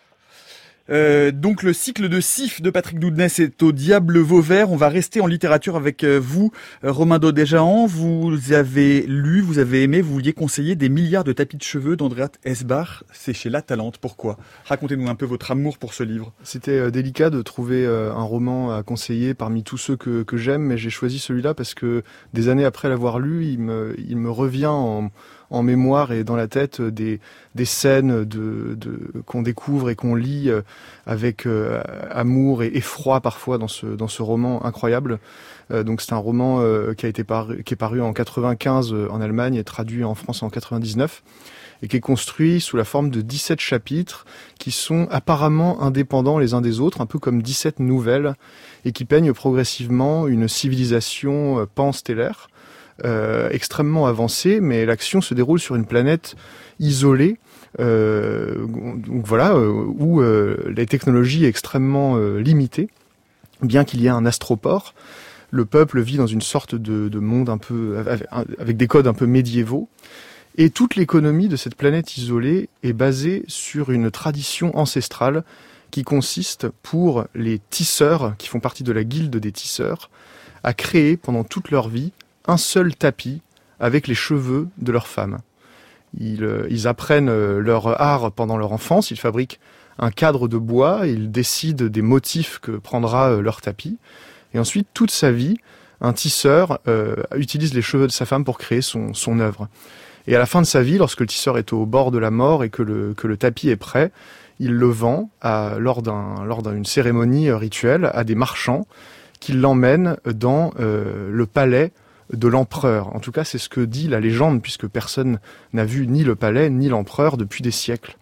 Euh, donc le cycle de Sif de Patrick Doudnay, c'est au Diable Vauvert. On va rester en littérature avec vous, Romain Daudéjahan. Vous avez lu, vous avez aimé, vous vouliez conseiller Des milliards de tapis de cheveux d'Andreas Esbach. C'est chez La Talente. Pourquoi ? Racontez-nous un peu votre amour pour ce livre. C'était euh, délicat de trouver euh, un roman à conseiller parmi tous ceux que, que j'aime, mais j'ai choisi celui-là parce que des années après l'avoir lu, il me, il me revient en... en mémoire et dans la tête des, des scènes de, de, qu'on découvre et qu'on lit avec euh, amour et effroi parfois dans ce, dans ce roman incroyable. Euh, donc c'est un roman euh, qui a été paru, qui est paru en quatre-vingt-quinze en Allemagne et traduit en France en quatre-vingt-dix-neuf et qui est construit sous la forme de dix-sept chapitres qui sont apparemment indépendants les uns des autres, un peu comme dix-sept nouvelles, et qui peignent progressivement une civilisation panstellaire. Euh, extrêmement avancée, mais l'action se déroule sur une planète isolée, euh, donc voilà, euh, où euh, les technologies est extrêmement euh, limitée, bien qu'il y ait un astroport. Le peuple vit dans une sorte de, de monde un peu avec, avec des codes un peu médiévaux, et toute l'économie de cette planète isolée est basée sur une tradition ancestrale qui consiste pour les tisseurs, qui font partie de la guilde des tisseurs, à créer pendant toute leur vie un seul tapis avec les cheveux de leur femme. Ils, euh, ils apprennent euh, leur art pendant leur enfance, ils fabriquent un cadre de bois, ils décident des motifs que prendra euh, leur tapis. Et ensuite, toute sa vie, un tisseur euh, utilise les cheveux de sa femme pour créer son, son œuvre. Et à la fin de sa vie, lorsque le tisseur est au bord de la mort et que le, que le tapis est prêt, il le vend à, lors, d'un, lors d'une cérémonie rituelle à des marchands qui l'emmènent dans euh, le palais de l'empereur. En tout cas, c'est ce que dit la légende, puisque personne n'a vu ni le palais ni l'empereur depuis des siècles.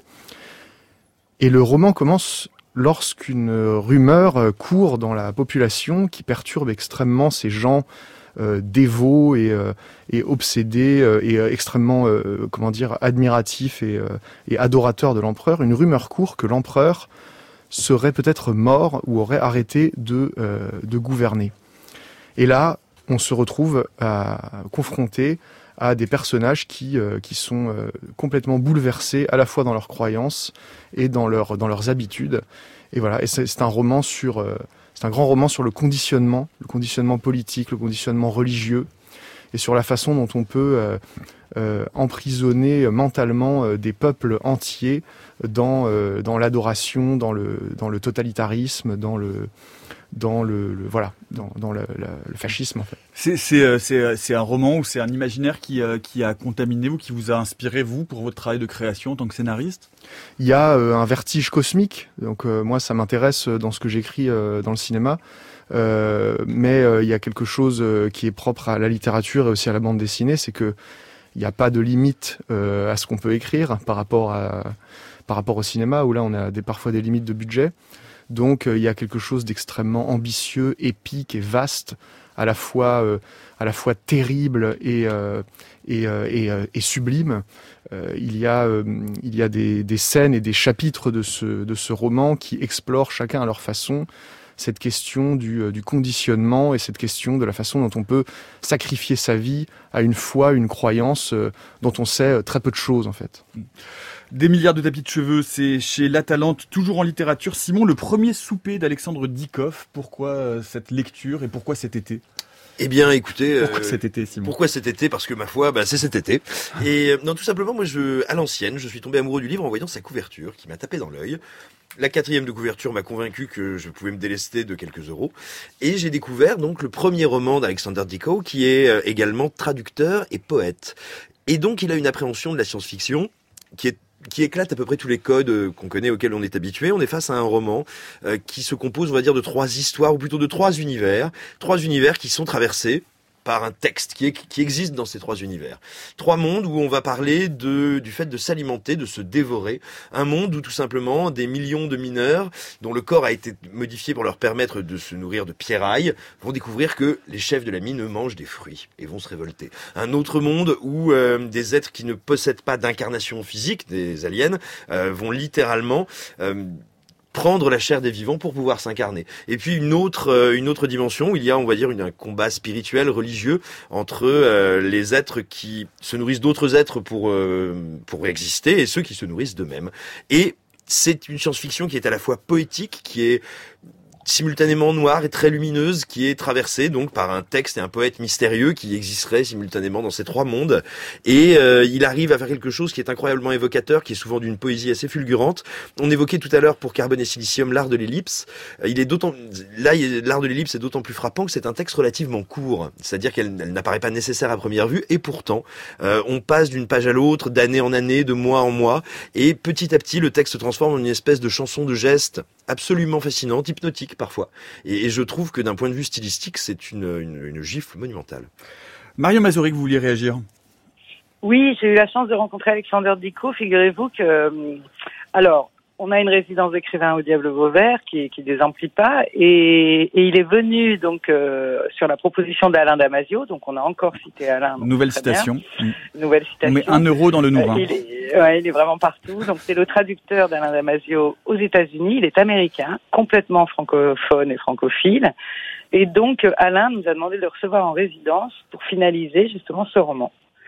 Et le roman commence lorsqu'une rumeur court dans la population qui perturbe extrêmement ces gens euh, dévots et, euh, et obsédés euh, et euh, extrêmement, euh, comment dire, admiratifs et, euh, et adorateurs de l'empereur. Une rumeur court que l'empereur serait peut-être mort ou aurait arrêté de, euh, de gouverner. Et là, on se retrouve à, confronté à des personnages qui, euh, qui sont euh, complètement bouleversés à la fois dans leurs croyances et dans, leur, dans leurs habitudes. Et voilà, et c'est, c'est un roman sur, euh, c'est un grand roman sur le conditionnement, le conditionnement politique, le conditionnement religieux, et sur la façon dont on peut euh, euh, emprisonner mentalement euh, des peuples entiers dans, euh, dans l'adoration, dans le, dans le totalitarisme, dans le dans le, le voilà dans, dans le, le, le fascisme en fait. C'est c'est c'est c'est un roman ou c'est un imaginaire qui qui a contaminé ou qui vous a inspiré vous pour votre travail de création en tant que scénariste? Il y a euh, un vertige cosmique, donc euh, moi ça m'intéresse dans ce que j'écris euh, dans le cinéma, euh, mais euh, il y a quelque chose euh, qui est propre à la littérature et aussi à la bande dessinée, c'est que il n'y a pas de limite euh, à ce qu'on peut écrire par rapport à par rapport au cinéma où là on a des parfois des limites de budget. Donc euh, il y a quelque chose d'extrêmement ambitieux, épique et vaste, à la fois, euh, à la fois terrible et, euh, et, euh, et, euh, et sublime. Euh, il y a, euh, il y a des, des scènes et des chapitres de ce, de ce roman qui explorent chacun à leur façon cette question du, euh, du conditionnement et cette question de la façon dont on peut sacrifier sa vie à une foi, une croyance euh, dont on sait très peu de choses en fait. Des milliards de tapis de cheveux, c'est chez La Talente, toujours en littérature. Simon, le premier souper d'Alexandre Dickov, pourquoi euh, cette lecture et pourquoi cet été ? Eh bien, écoutez, pourquoi euh, cet été, Simon ? Pourquoi cet été ? Parce que ma foi, bah, c'est cet été. Et euh, non, tout simplement, moi, je, à l'ancienne, je suis tombé amoureux du livre en voyant sa couverture, qui m'a tapé dans l'œil. La quatrième de couverture m'a convaincu que je pouvais me délester de quelques euros. Et j'ai découvert donc le premier roman d'Alexander Dickov, qui est euh, également traducteur et poète. Et donc, il a une appréhension de la science-fiction qui est qui éclate à peu près tous les codes euh, qu'on connaît, auxquels on est habitué. On est face à un roman euh, qui se compose, on va dire, de trois histoires, ou plutôt de trois univers. Trois univers qui sont traversés par un texte qui, est, qui existe dans ces trois univers. Trois mondes où on va parler de, du fait de s'alimenter, de se dévorer. Un monde où tout simplement des millions de mineurs, dont le corps a été modifié pour leur permettre de se nourrir de pierrailles, vont découvrir que les chefs de la mine mangent des fruits et vont se révolter. Un autre monde où euh, des êtres qui ne possèdent pas d'incarnation physique, des aliens, euh, vont littéralement... Euh, prendre la chair des vivants pour pouvoir s'incarner. Et puis une autre euh, une autre dimension où il y a, on va dire, une, un combat spirituel, religieux entre euh, les êtres qui se nourrissent d'autres êtres pour euh, pour exister et ceux qui se nourrissent d'eux-mêmes. Et c'est une science-fiction qui est à la fois poétique, qui est simultanément noire et très lumineuse, qui est traversée donc par un texte et un poète mystérieux qui existerait simultanément dans ces trois mondes. Et euh, il arrive à faire quelque chose qui est incroyablement évocateur, qui est souvent d'une poésie assez fulgurante. On évoquait tout à l'heure pour Carbone et Silicium l'art de l'ellipse. Il est d'autant là l'art de l'ellipse est d'autant plus frappant que c'est un texte relativement court, c'est-à-dire qu'elle elle n'apparaît pas nécessaire à première vue, et pourtant euh, on passe d'une page à l'autre, d'année en année, de mois en mois, et petit à petit le texte se transforme en une espèce de chanson de gestes absolument fascinante, hypnotique parfois. Et, et je trouve que d'un point de vue stylistique, c'est une, une, une gifle monumentale. Marion Mazoric, vous vouliez réagir ? Oui, j'ai eu la chance de rencontrer Alexander Dickov. Figurez-vous que, alors, on a une résidence d'écrivain au Diable Vauvert qui qui désemplit pas, et, et il est venu donc euh, sur la proposition d'Alain Damasio, donc on a encore cité Alain. Nouvelle citation. Mmh. Nouvelle citation. On met un euro dans le nous. Hein. Il est, ouais, il est vraiment partout. Donc c'est le traducteur d'Alain Damasio aux États-Unis. Il est américain, complètement francophone et francophile. Et donc Alain nous a demandé de le recevoir en résidence pour finaliser justement ce roman.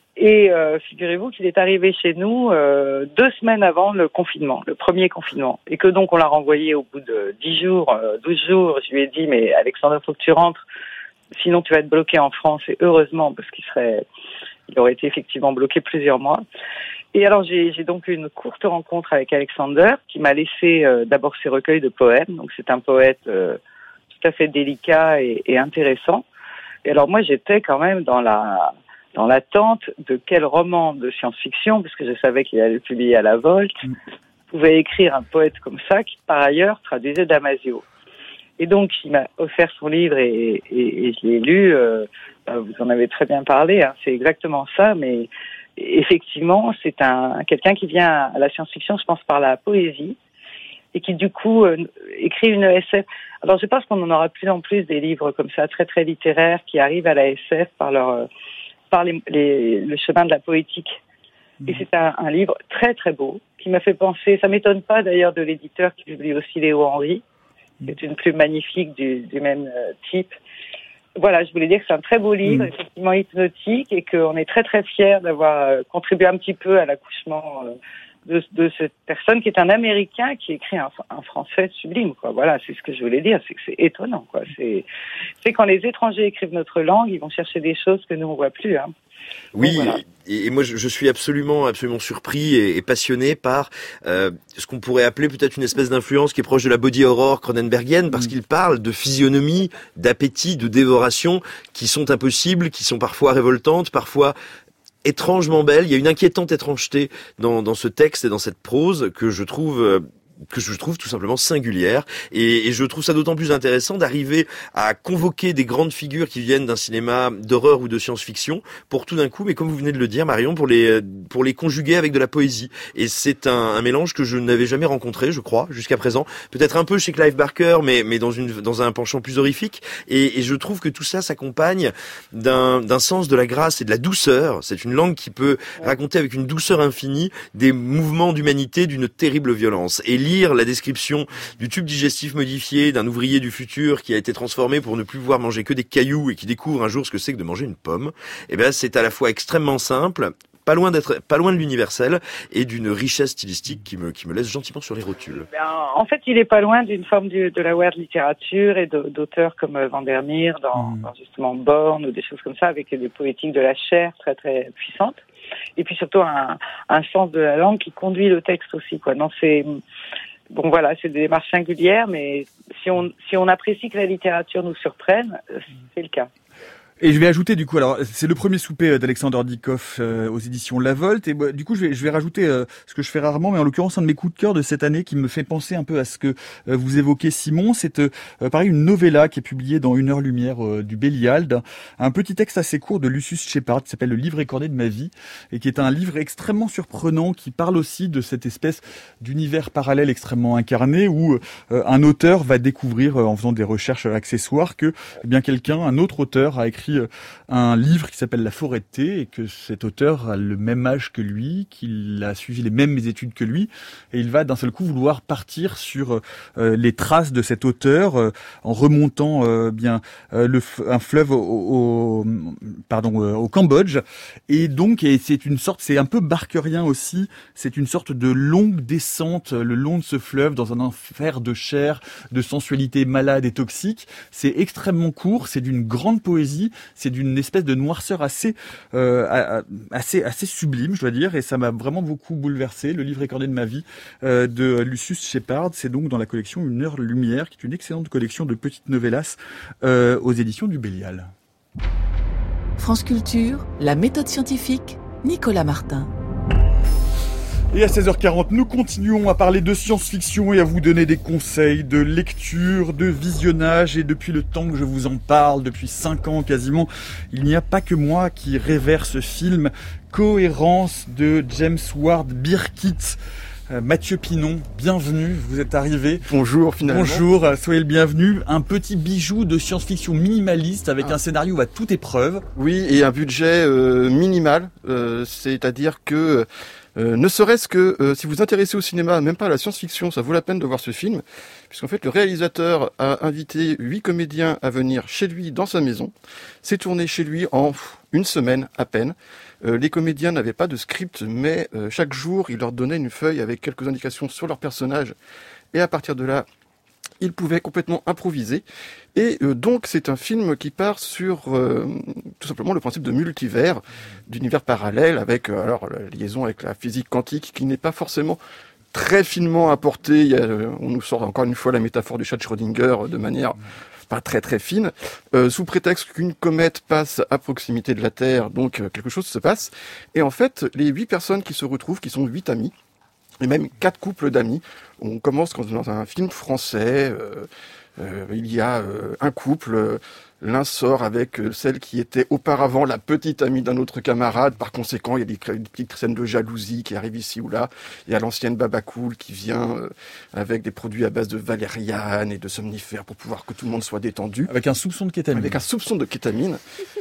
Et euh, figurez-vous qu'il est arrivé chez nous euh, deux semaines avant le confinement, le premier confinement. Et que donc on l'a renvoyé au bout de dix jours, euh, douze jours. Je lui ai dit, mais Alexandre, il faut que tu rentres, sinon tu vas être bloqué en France. Et heureusement, parce qu'il serait, il aurait été effectivement bloqué plusieurs mois. Et alors j'ai, j'ai donc eu une courte rencontre avec Alexander, qui m'a laissé euh, d'abord ses recueils de poèmes. Donc c'est un poète euh, tout à fait délicat et, et intéressant. Et alors moi j'étais quand même dans la dans l'attente de quel roman de science-fiction, parce que je savais qu'il allait le publier à la Volte, pouvait écrire un poète comme ça, qui par ailleurs traduisait Damasio. Et donc, il m'a offert son livre et, et, et je l'ai lu. Euh, vous en avez très bien parlé, hein, c'est exactement ça, mais effectivement, c'est un quelqu'un qui vient à la science-fiction, je pense, par la poésie, et qui du coup euh, écrit une E S F. Alors, je pense qu'on en aura de plus en plus des livres comme ça, très très littéraires, qui arrivent à la S F par leur... Euh, par les, les, le chemin de la poétique. Et c'est un, un livre très très beau, qui m'a fait penser, ça m'étonne pas d'ailleurs de l'éditeur qui publie aussi Léo Henry, qui est une plume magnifique du, du même euh, type. Voilà, je voulais dire que c'est un très beau livre, mmh. effectivement hypnotique, et qu'on est très très fiers d'avoir euh, contribué un petit peu à l'accouchement euh, de, de cette personne qui est un Américain qui écrit un, un français sublime, quoi. Voilà, c'est ce que je voulais dire, c'est que c'est étonnant, quoi. C'est, c'est quand les étrangers écrivent notre langue, ils vont chercher des choses que nous on voit plus, hein. Oui, donc, voilà. et, et moi je, je suis absolument, absolument surpris et, et passionné par euh, ce qu'on pourrait appeler peut-être une espèce d'influence qui est proche de la body horror cronenbergienne, parce mmh. qu'il parle de physionomie, d'appétit, de dévoration qui sont impossibles, qui sont parfois révoltantes, parfois étrangement belle. Il y a une inquiétante étrangeté dans, dans ce texte et dans cette prose que je trouve... Euh, que je trouve tout simplement singulière, et, et je trouve ça d'autant plus intéressant d'arriver à convoquer des grandes figures qui viennent d'un cinéma d'horreur ou de science-fiction pour tout d'un coup, mais comme vous venez de le dire Marion, pour les pour les conjuguer avec de la poésie. Et c'est un, un mélange que je n'avais jamais rencontré, je crois, jusqu'à présent. Peut-être un peu chez Clive Barker, mais mais dans une dans un penchant plus horrifique. Et, et je trouve que tout ça s'accompagne d'un d'un sens de la grâce et de la douceur. C'est une langue qui peut raconter avec une douceur infinie des mouvements d'humanité d'une terrible violence. Et lire la description du tube digestif modifié d'un ouvrier du futur qui a été transformé pour ne plus pouvoir manger que des cailloux et qui découvre un jour ce que c'est que de manger une pomme, eh ben c'est à la fois extrêmement simple, pas loin d'être, pas loin de l'universel, et d'une richesse stylistique qui me qui me laisse gentiment sur les rotules. Ben, en fait, il est pas loin d'une forme du, de la weird littérature et de, d'auteurs comme Vandermeer dans, mmh. dans justement Born ou des choses comme ça, avec des poétiques de la chair très très puissantes. Et puis surtout un, un sens de la langue qui conduit le texte aussi, quoi. Non, c'est bon, voilà, c'est des démarches singulières, mais si on si on apprécie que la littérature nous surprenne, c'est le cas. Et je vais ajouter du coup, alors c'est le premier souper d'Alexander Dickov euh, aux éditions La Volte, et bah, du coup je vais je vais rajouter euh, ce que je fais rarement, mais en l'occurrence un de mes coups de cœur de cette année qui me fait penser un peu à ce que euh, vous évoquez Simon, c'est euh, pareil une novella qui est publiée dans Une heure lumière euh, du Béliald, un petit texte assez court de Lucius Shepard qui s'appelle Le livre écorné de ma vie, et qui est un livre extrêmement surprenant qui parle aussi de cette espèce d'univers parallèle extrêmement incarné où euh, un auteur va découvrir euh, en faisant des recherches accessoires que eh bien quelqu'un, un autre auteur a écrit un livre qui s'appelle La forêt de thé, et que cet auteur a le même âge que lui, qu'il a suivi les mêmes études que lui, et il va d'un seul coup vouloir partir sur euh, les traces de cet auteur euh, en remontant euh, bien euh, le un fleuve au, au pardon euh, au Cambodge, et donc et c'est une sorte, c'est un peu barkerien aussi, c'est une sorte de longue descente le long de ce fleuve dans un enfer de chair, de sensualité malade et toxique. C'est extrêmement court, c'est d'une grande poésie. C'est d'une espèce de noirceur assez, euh, assez, assez sublime, je dois dire, et ça m'a vraiment beaucoup bouleversé. Le livre écorné de ma vie euh, de Lucius Shepard, c'est donc dans la collection Une heure lumière, qui est une excellente collection de petites novellas euh, aux éditions du Bélial. France Culture, la méthode scientifique, Nicolas Martin. Et à seize heures quarante, nous continuons à parler de science-fiction et à vous donner des conseils de lecture, de visionnage. Et depuis le temps que je vous en parle, depuis cinq ans quasiment, il n'y a pas que moi qui révère ce film Cohérence de James Ward Birkitt. Euh, Mathieu Pinon, bienvenue, vous êtes arrivé. Bonjour, finalement. Bonjour, soyez le bienvenu. Un petit bijou de science-fiction minimaliste avec ah. un scénario à toute épreuve. Oui, et un budget euh, minimal, euh, c'est-à-dire que... Euh, ne serait-ce que euh, si vous vous intéressez au cinéma, même pas à la science-fiction, ça vaut la peine de voir ce film, puisqu'en fait le réalisateur a invité huit comédiens à venir chez lui dans sa maison. C'est tourné chez lui en une semaine à peine. Euh, les comédiens n'avaient pas de script, mais euh, chaque jour, ils leur donnaient une feuille avec quelques indications sur leur personnage. Et à partir de là, ils pouvaient complètement improviser. Et euh, donc, c'est un film qui part sur euh, tout simplement le principe de multivers, d'univers parallèle, avec euh, alors la liaison avec la physique quantique, qui n'est pas forcément très finement apportée. Il y a, euh, on nous sort encore une fois la métaphore du chat de Schrödinger euh, de manière pas très très fine, euh, sous prétexte qu'une comète passe à proximité de la Terre, donc euh, quelque chose se passe. Et en fait, les huit personnes qui se retrouvent, qui sont huit amis, et même quatre couples d'amis, on commence dans un film français, euh, euh, il y a euh, un couple, euh, l'un sort avec euh, celle qui était auparavant la petite amie d'un autre camarade, par conséquent il y a des, des petites scènes de jalousie qui arrivent ici ou là, il y a l'ancienne Baba Cool qui vient euh, avec des produits à base de valériane et de somnifères pour pouvoir que tout le monde soit détendu. Avec un soupçon de kétamine. Avec un soupçon de kétamine.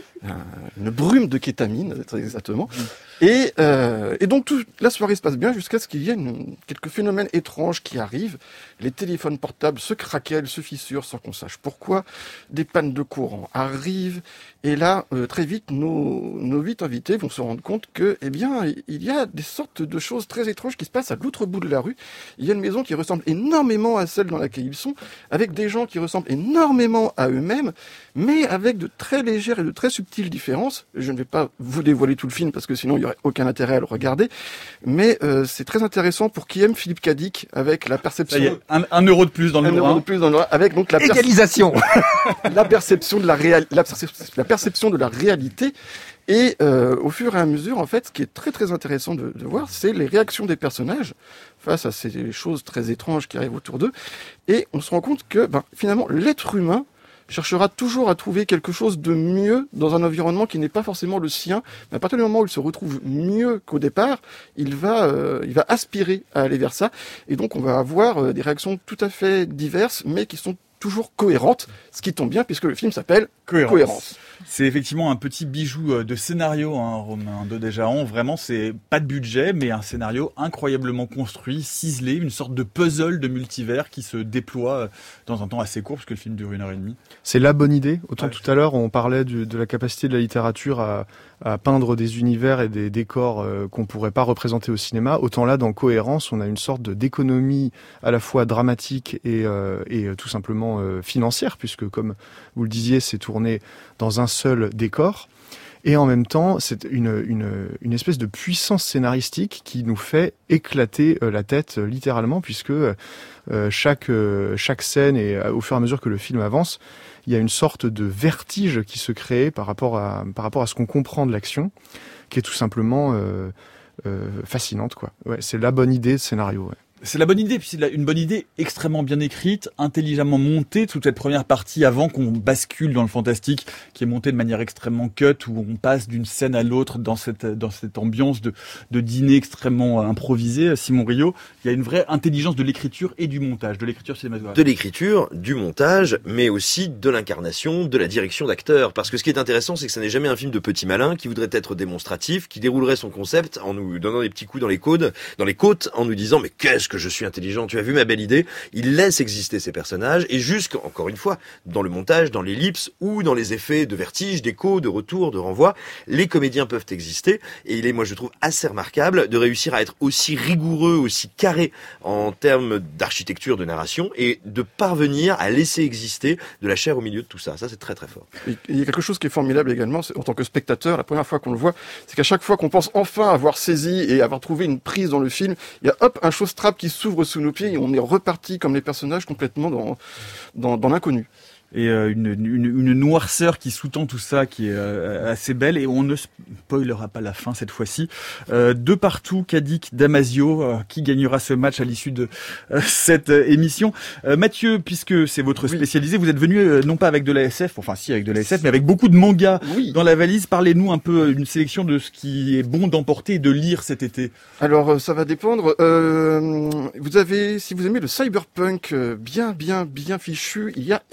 Une brume de kétamine, très exactement. Et, euh, et donc toute la soirée se passe bien jusqu'à ce qu'il y ait une, quelques phénomènes étranges qui arrivent. Les téléphones portables se craquellent, se fissurent sans qu'on sache pourquoi. Des pannes de courant arrivent. Et là, euh, très vite, nos, nos huit invités vont se rendre compte que, eh bien, il y a des sortes de choses très étranges qui se passent à l'autre bout de la rue. Il y a une maison qui ressemble énormément à celle dans laquelle ils sont, avec des gens qui ressemblent énormément à eux-mêmes, mais avec de très légères et de très subtiles différences. Je ne vais pas vous dévoiler tout le film parce que sinon il n'y aurait aucun intérêt à le regarder. Mais euh, c'est très intéressant pour qui aime Philippe Cadic avec la perception. Ça y est, un, un euro de plus dans le un euro de plus dans le avec donc la égalisation, la perception de la réal, la, la perception de la réalité. Et euh, au fur et à mesure, en fait, ce qui est très très intéressant de, de voir, c'est les réactions des personnages face à ces choses très étranges qui arrivent autour d'eux. Et on se rend compte que, ben, finalement, l'être humain cherchera toujours à trouver quelque chose de mieux dans un environnement qui n'est pas forcément le sien. Mais à partir du moment où il se retrouve mieux qu'au départ, il va, euh, il va aspirer à aller vers ça. Et donc, on va avoir euh, des réactions tout à fait diverses, mais qui sont toujours cohérentes, ce qui tombe bien puisque le film s'appelle Cohérence. Cohérence. C'est effectivement un petit bijou de scénario, hein, Romain de Desjahan. Vraiment, c'est pas de budget, mais un scénario incroyablement construit, ciselé, une sorte de puzzle de multivers qui se déploie dans un temps assez court, parce que le film dure une heure et demie. C'est la bonne idée. Autant ouais. Tout à l'heure, on parlait du, de la capacité de la littérature à, à peindre des univers et des décors euh, qu'on pourrait pas représenter au cinéma. Autant là, dans Cohérence, on a une sorte de d'économie à la fois dramatique et, euh, et euh, tout simplement euh, financière, puisque comme vous le disiez, c'est tourné dans un seul décor. Et en même temps, c'est une, une, une espèce de puissance scénaristique qui nous fait éclater euh, la tête euh, littéralement, puisque euh, chaque, euh, chaque scène, et euh, au fur et à mesure que le film avance, il y a une sorte de vertige qui se crée par rapport à, par rapport à ce qu'on comprend de l'action, qui est tout simplement euh, euh, fascinante, quoi. Ouais, c'est la bonne idée de scénario, ouais. C'est la bonne idée, puis c'est une bonne idée extrêmement bien écrite, intelligemment montée, toute cette première partie avant qu'on bascule dans le fantastique, qui est montée de manière extrêmement cut, où on passe d'une scène à l'autre dans cette, dans cette ambiance de, de dîner extrêmement improvisé. Simon Rio, il y a une vraie intelligence de l'écriture et du montage, de l'écriture cinématographique. De l'écriture, du montage, mais aussi de l'incarnation, de la direction d'acteur. Parce que ce qui est intéressant, c'est que ça n'est jamais un film de petit malin qui voudrait être démonstratif, qui déroulerait son concept en nous donnant des petits coups dans les côtes, dans les côtes, en nous disant, mais qu'est-ce que je suis intelligent, tu as vu ma belle idée. Il laisse exister ces personnages et jusqu'à, encore une fois, dans le montage, dans l'ellipse ou dans les effets de vertige, d'écho, de retour, de renvoi, les comédiens peuvent exister et il est, moi je trouve, assez remarquable de réussir à être aussi rigoureux, aussi carré en termes d'architecture, de narration et de parvenir à laisser exister de la chair au milieu de tout ça. Ça, c'est très très fort. Et il y a quelque chose qui est formidable également, c'est, en tant que spectateur, la première fois qu'on le voit, c'est qu'à chaque fois qu'on pense enfin avoir saisi et avoir trouvé une prise dans le film, il y a hop, un showstrap qui s'ouvre sous nos pieds et on est reparti comme les personnages complètement dans, dans, dans l'inconnu. Et euh, une, une, une noirceur qui sous-tend tout ça, qui est euh, assez belle, et on ne spoilera pas la fin cette fois-ci. Euh, de partout, Cadic, Damasio, euh, qui gagnera ce match à l'issue de euh, cette euh, émission. Euh, Mathieu, puisque c'est votre spécialisé, oui. Vous êtes venu euh, non pas avec de la S F, enfin si avec de la S F, mais avec beaucoup de mangas oui. dans la valise. Parlez-nous un peu d'une sélection de ce qui est bon d'emporter et de lire cet été. Alors euh, ça va dépendre. Euh, vous avez, si vous aimez le cyberpunk euh, bien, bien, bien fichu, il y a Eden.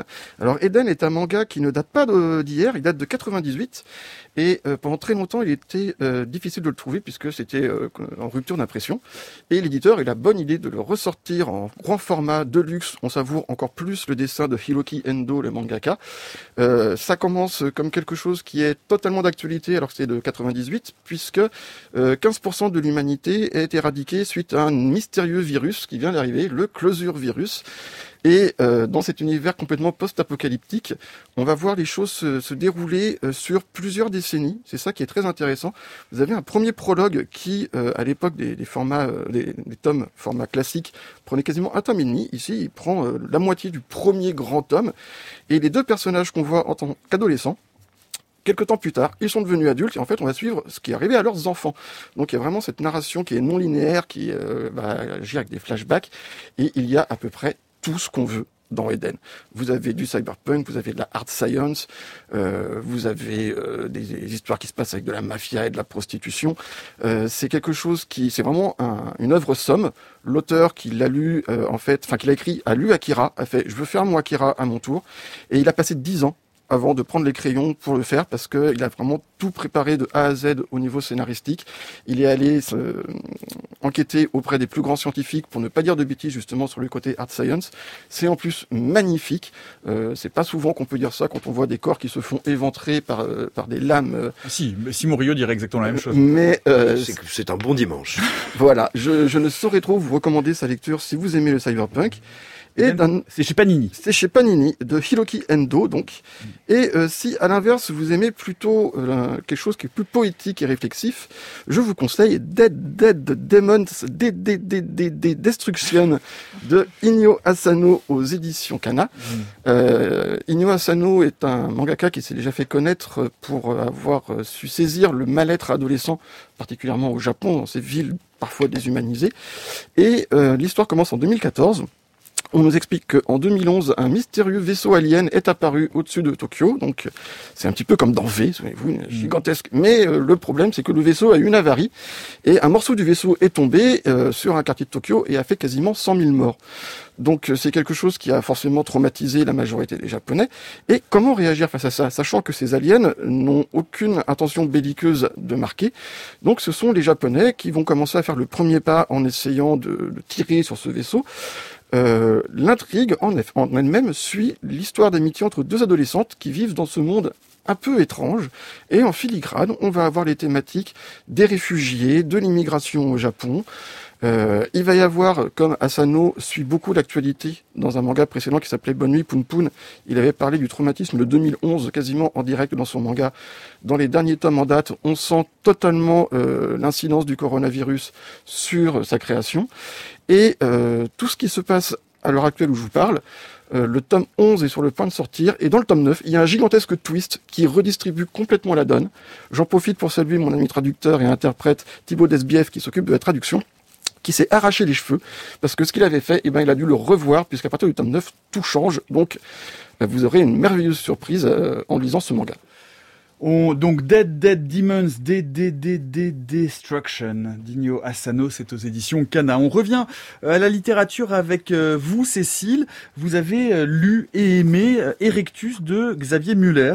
Alors Eden est un manga qui ne date pas d'hier, il date de quatre-vingt-dix-huit. Et euh, pendant très longtemps, il était euh, difficile de le trouver puisque c'était euh, en rupture d'impression. Et l'éditeur a eu la bonne idée de le ressortir en grand format de luxe. On savoure encore plus le dessin de Hiroki Endo, le mangaka. Euh, ça commence comme quelque chose qui est totalement d'actualité alors que c'est de quatre-vingt-dix-huit, puisque euh, quinze pour cent de l'humanité est éradiquée suite à un mystérieux virus qui vient d'arriver, le Closure virus. Et euh, dans cet univers complètement post-apocalyptique, on va voir les choses se, se dérouler euh, sur plusieurs décennies. C'est ça qui est très intéressant. Vous avez un premier prologue qui, euh, à l'époque des, des formats, euh, des, des tomes format classique, prenait quasiment un tome et demi. Ici, il prend euh, la moitié du premier grand tome. Et les deux personnages qu'on voit en tant qu'adolescents, quelques temps plus tard, ils sont devenus adultes et en fait, on va suivre ce qui est arrivé à leurs enfants. Donc, il y a vraiment cette narration qui est non linéaire, qui euh, va agir avec des flashbacks. Et il y a à peu près tout ce qu'on veut dans Eden. Vous avez du cyberpunk, vous avez de la hard science, euh, vous avez euh, des, des histoires qui se passent avec de la mafia et de la prostitution. Euh, c'est quelque chose qui, c'est vraiment un, une œuvre somme. L'auteur qui l'a lu, euh, en fait, enfin qui l'a écrit, a lu Akira, a fait, je veux faire mon Akira à mon tour, et il a passé dix ans avant de prendre les crayons pour le faire, parce que il a vraiment tout préparé de A à Z au niveau scénaristique. Il est allé se... enquêter auprès des plus grands scientifiques pour ne pas dire de bêtises justement sur le côté hard science. C'est en plus magnifique. Euh, c'est pas souvent qu'on peut dire ça quand on voit des corps qui se font éventrer par euh, par des lames. Euh... Si, Simon Rio dirait exactement la même chose. Mais euh, c'est, c'est un bon dimanche. Voilà, je, je ne saurais trop vous recommander sa lecture si vous aimez le cyberpunk. Et d'un... C'est chez Panini. C'est chez Panini, de Hiroki Endo, donc. Et euh, si, à l'inverse, vous aimez plutôt euh, quelque chose qui est plus poétique et réflexif, je vous conseille Dead Dead Demons D D D D D Destruction de Inyo Asano aux éditions Kana. Mm. Euh, Inyo Asano est un mangaka qui s'est déjà fait connaître pour avoir su saisir le mal-être adolescent, particulièrement au Japon, dans ces villes parfois déshumanisées. Et euh, l'histoire commence en deux mille quatorze. On nous explique qu'en deux mille onze, un mystérieux vaisseau alien est apparu au-dessus de Tokyo. Donc, c'est un petit peu comme dans V, souvenez-vous, gigantesque. Mais euh, le problème, c'est que le vaisseau a eu une avarie et un morceau du vaisseau est tombé euh, sur un quartier de Tokyo et a fait quasiment cent mille morts. Donc, c'est quelque chose qui a forcément traumatisé la majorité des Japonais. Et comment réagir face à ça, sachant que ces aliens n'ont aucune intention belliqueuse de marquer. Donc, ce sont les Japonais qui vont commencer à faire le premier pas en essayant de, de tirer sur ce vaisseau. Euh, l'intrigue en, en elle-même suit l'histoire d'amitié entre deux adolescentes qui vivent dans ce monde un peu étrange, et en filigrane, on va avoir les thématiques des réfugiés, de l'immigration au Japon. Euh, il va y avoir, comme Asano suit beaucoup l'actualité dans un manga précédent qui s'appelait Bonne Nuit Poun Poun, il avait parlé du traumatisme de deux mille onze quasiment en direct dans son manga. Dans les derniers tomes en date, on sent totalement euh, l'incidence du coronavirus sur sa création. Et euh, tout ce qui se passe à l'heure actuelle où je vous parle, euh, le tome onze est sur le point de sortir, et dans le tome neuf, il y a un gigantesque twist qui redistribue complètement la donne. J'en profite pour saluer mon ami traducteur et interprète Thibaut Desbief qui s'occupe de la traduction, qui s'est arraché les cheveux, parce que ce qu'il avait fait, eh ben, il a dû le revoir, puisqu'à partir du tome neuf, tout change, donc euh, vous aurez une merveilleuse surprise euh, en lisant ce manga. On, donc Dead Dead Demons D D D D Destruction d'Inyo Asano, c'est aux éditions Kana. On revient à la littérature avec vous, Cécile. Vous avez lu et aimé Erectus de Xavier Muller.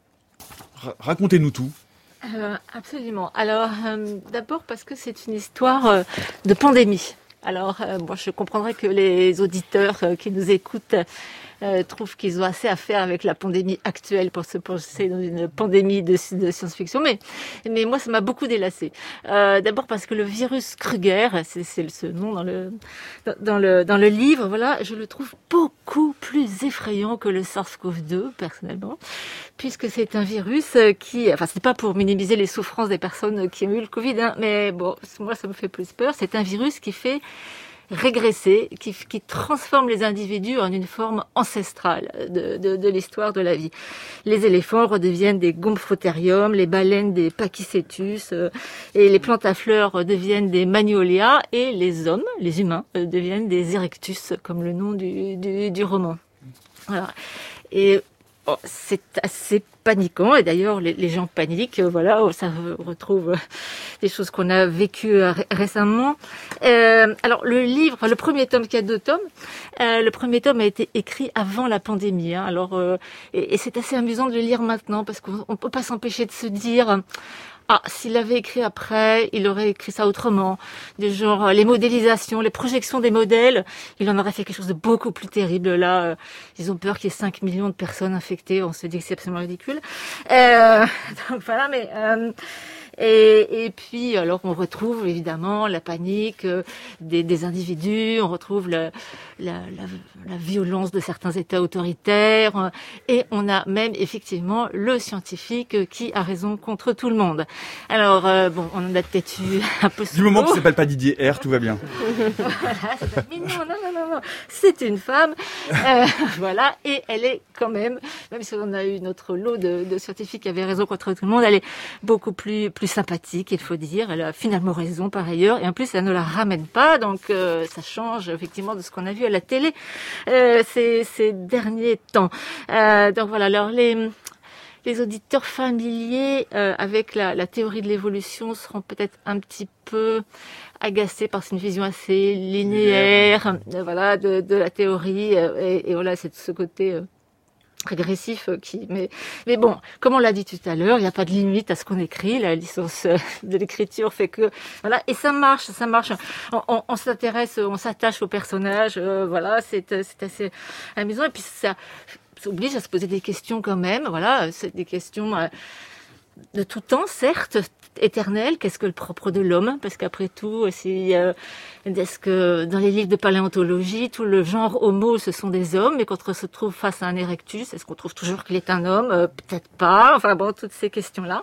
R- racontez-nous tout. Euh, absolument. Alors, euh, d'abord parce que c'est une histoire euh, de pandémie. Alors, euh, bon, je comprendrais que les auditeurs euh, qui nous écoutent euh, trouvent qu'ils ont assez à faire avec la pandémie actuelle pour se pencher dans une pandémie de, de science-fiction. Mais, mais moi, ça m'a beaucoup délassé. Euh, d'abord parce que le virus Kruger, c'est, c'est ce nom dans le, dans, dans le, dans le livre, voilà, je le trouve beaucoup plus effrayant que le SARS-CoV deux, personnellement, puisque c'est un virus qui, enfin, c'est pas pour minimiser les souffrances des personnes qui ont eu le Covid, hein, mais bon, moi, ça me fait plus peur. C'est un virus qui fait régresser, qui, qui transforme les individus en une forme ancestrale de, de, de l'histoire de la vie. Les éléphants redeviennent des gomphotherium, les baleines des pachycétus, euh, et les plantes à fleurs deviennent des magnolias, et les hommes, les humains, euh, deviennent des erectus, comme le nom du, du, du roman. Voilà. Et oh, c'est assez paniquant, et d'ailleurs les, les gens paniquent, voilà, ça retrouve des choses qu'on a vécues ré- récemment. Euh, alors le livre, le premier tome, qui a deux tomes, euh, le premier tome a été écrit avant la pandémie, hein, alors euh, et, et c'est assez amusant de le lire maintenant, parce qu'on ne peut pas s'empêcher de se dire... Ah, s'il avait écrit après, il aurait écrit ça autrement. Du genre, les modélisations, les projections des modèles, il en aurait fait quelque chose de beaucoup plus terrible. Là, euh, ils ont peur qu'il y ait cinq millions de personnes infectées. On se dit que c'est absolument ridicule. Euh, donc voilà, mais... Euh, Et, et puis, alors, on retrouve évidemment la panique euh, des, des individus, on retrouve la, la, la, la violence de certains États autoritaires, euh, et on a même effectivement le scientifique euh, qui a raison contre tout le monde. Alors, euh, bon, on en a peut-être eu un peu. Du moment que c'est pas le pas Didier R, tout va bien. Voilà, c'est pas... Mais non, non, non, non, non, c'est une femme, euh, voilà, et elle est quand même, même si on a eu notre lot de, de scientifiques qui avaient raison contre tout le monde, elle est beaucoup plus plus sympathique, il faut dire. Elle a finalement raison par ailleurs, et en plus elle ne la ramène pas, donc euh, ça change effectivement de ce qu'on a vu à la télé euh, ces, ces derniers temps. Euh, donc voilà, alors les les auditeurs familiers euh, avec la, la théorie de l'évolution seront peut-être un petit peu agacés par une vision assez linéaire, euh, voilà, de, de la théorie, euh, et, et voilà, c'est de ce côté euh, régressif qui, mais mais bon, comme on l'a dit tout à l'heure, il n'y a pas de limite à ce qu'on écrit. La licence de l'écriture fait que voilà, et ça marche, ça marche. On, on, on s'intéresse, on s'attache aux personnages, euh, voilà, c'est c'est assez amusant, et puis ça, ça oblige à se poser des questions quand même. Voilà, c'est des questions euh, de tout temps, certes, éternelles. Qu'est-ce que le propre de l'homme? Parce qu'après tout, si, euh, est-ce que dans les livres de paléontologie, tout le genre homo, ce sont des hommes, et quand on se trouve face à un erectus, est-ce qu'on trouve toujours qu'il est un homme? euh, Peut-être pas. Enfin bon, toutes ces questions-là.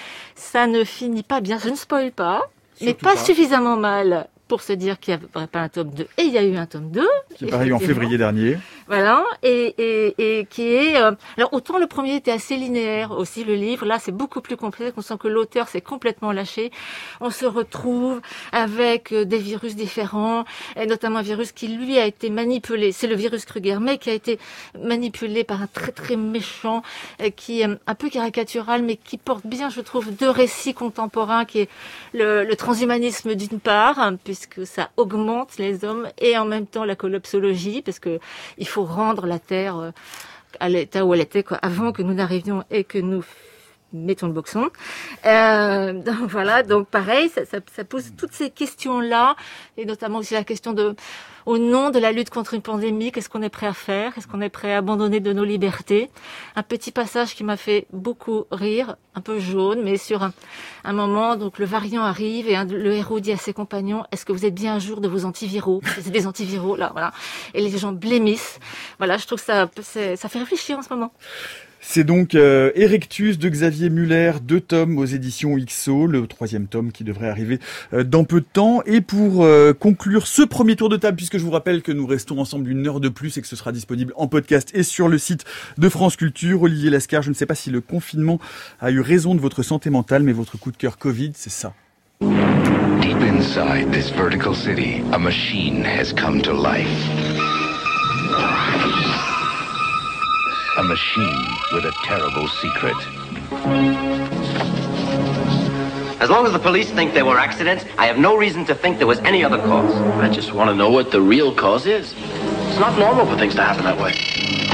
Ça ne finit pas bien. Je ne spoil pas, Surtout mais pas, pas suffisamment mal pour se dire qu'il n'y aurait pas un tome deux. Et il y a eu un tome deux. Qui est paru en février dernier. Voilà, et, et, et qui est... Euh, alors, autant le premier était assez linéaire aussi, le livre. Là, c'est beaucoup plus complexe. On sent que l'auteur s'est complètement lâché. On se retrouve avec euh, des virus différents, et notamment un virus qui, lui, a été manipulé. C'est le virus Kruger, mais qui a été manipulé par un très, très méchant, euh, qui est un peu caricatural, mais qui porte bien, je trouve, deux récits contemporains, qui est le, le transhumanisme d'une part, hein, puisque ça augmente les hommes, et en même temps la collapsologie, parce que il faut rendre la Terre à l'état où elle était, quoi, avant que nous n'arrivions et que nous mettons le boxon. Euh, donc voilà, donc pareil, ça, ça, ça pose toutes ces questions-là, et notamment aussi la question de, au nom de la lutte contre une pandémie, qu'est-ce qu'on est prêt à faire? Est-ce qu'on est prêt à abandonner de nos libertés? Un petit passage qui m'a fait beaucoup rire, un peu jaune, mais sur un, un moment, donc le variant arrive, et un, le héros dit à ses compagnons, est-ce que vous êtes bien à jour de vos antiviraux? C'est des antiviraux, là, voilà. Et les gens blêmissent. Voilà, je trouve que ça, ça fait réfléchir en ce moment. C'est donc euh, Erectus de Xavier Muller, deux tomes aux éditions X O, le troisième tome qui devrait arriver euh, dans peu de temps. Et pour euh, conclure ce premier tour de table, puisque je vous rappelle que nous restons ensemble une heure de plus et que ce sera disponible en podcast et sur le site de France Culture, Olivier Lascar, je ne sais pas si le confinement a eu raison de votre santé mentale, mais votre coup de cœur Covid, c'est ça. Deep inside this vertical city, a machine has come to life. A machine with a terrible secret. As long as the police think there were accidents, I have no reason to think there was any other cause. I just want to know what the real cause is. It's not normal for things to happen that way.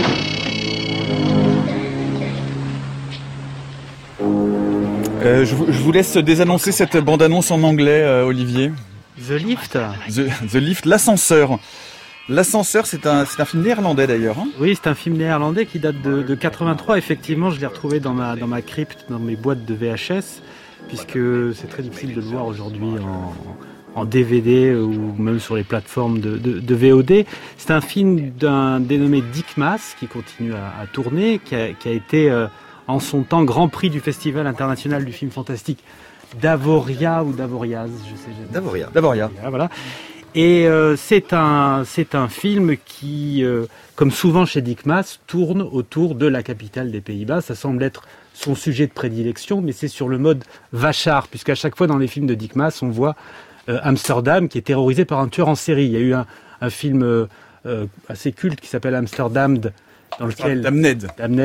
Euh, je, vous, je vous laisse désannoncer cette bande-annonce en anglais, euh, Olivier. The Lift. The, The Lift, l'ascenseur. L'ascenseur, c'est un, c'est un film néerlandais d'ailleurs. Hein. Oui, c'est un film néerlandais qui date de, de quatre-vingt-trois. Effectivement, je l'ai retrouvé dans ma, dans ma crypte, dans mes boîtes de V H S, puisque c'est très difficile de le voir aujourd'hui en, en D V D ou même sur les plateformes de, de, de V O D. C'est un film d'un dénommé Dick Maas qui continue à, à tourner, qui a, qui a été euh, en son temps Grand Prix du Festival international du film fantastique d'Avoria ou d'Avoriaz, je sais. Je... D'Avoria. D'Avoria. Voilà. Et euh, c'est un c'est un film qui, euh, comme souvent chez Dick Maas, tourne autour de la capitale des Pays-Bas. Ça semble être son sujet de prédilection, mais c'est sur le mode vachard, puisqu'à chaque fois dans les films de Dick Maas, on voit euh, Amsterdam qui est terrorisé par un tueur en série. Il y a eu un, un film euh, euh, assez culte qui s'appelle Amsterdam, dans lequel Damned. Damned,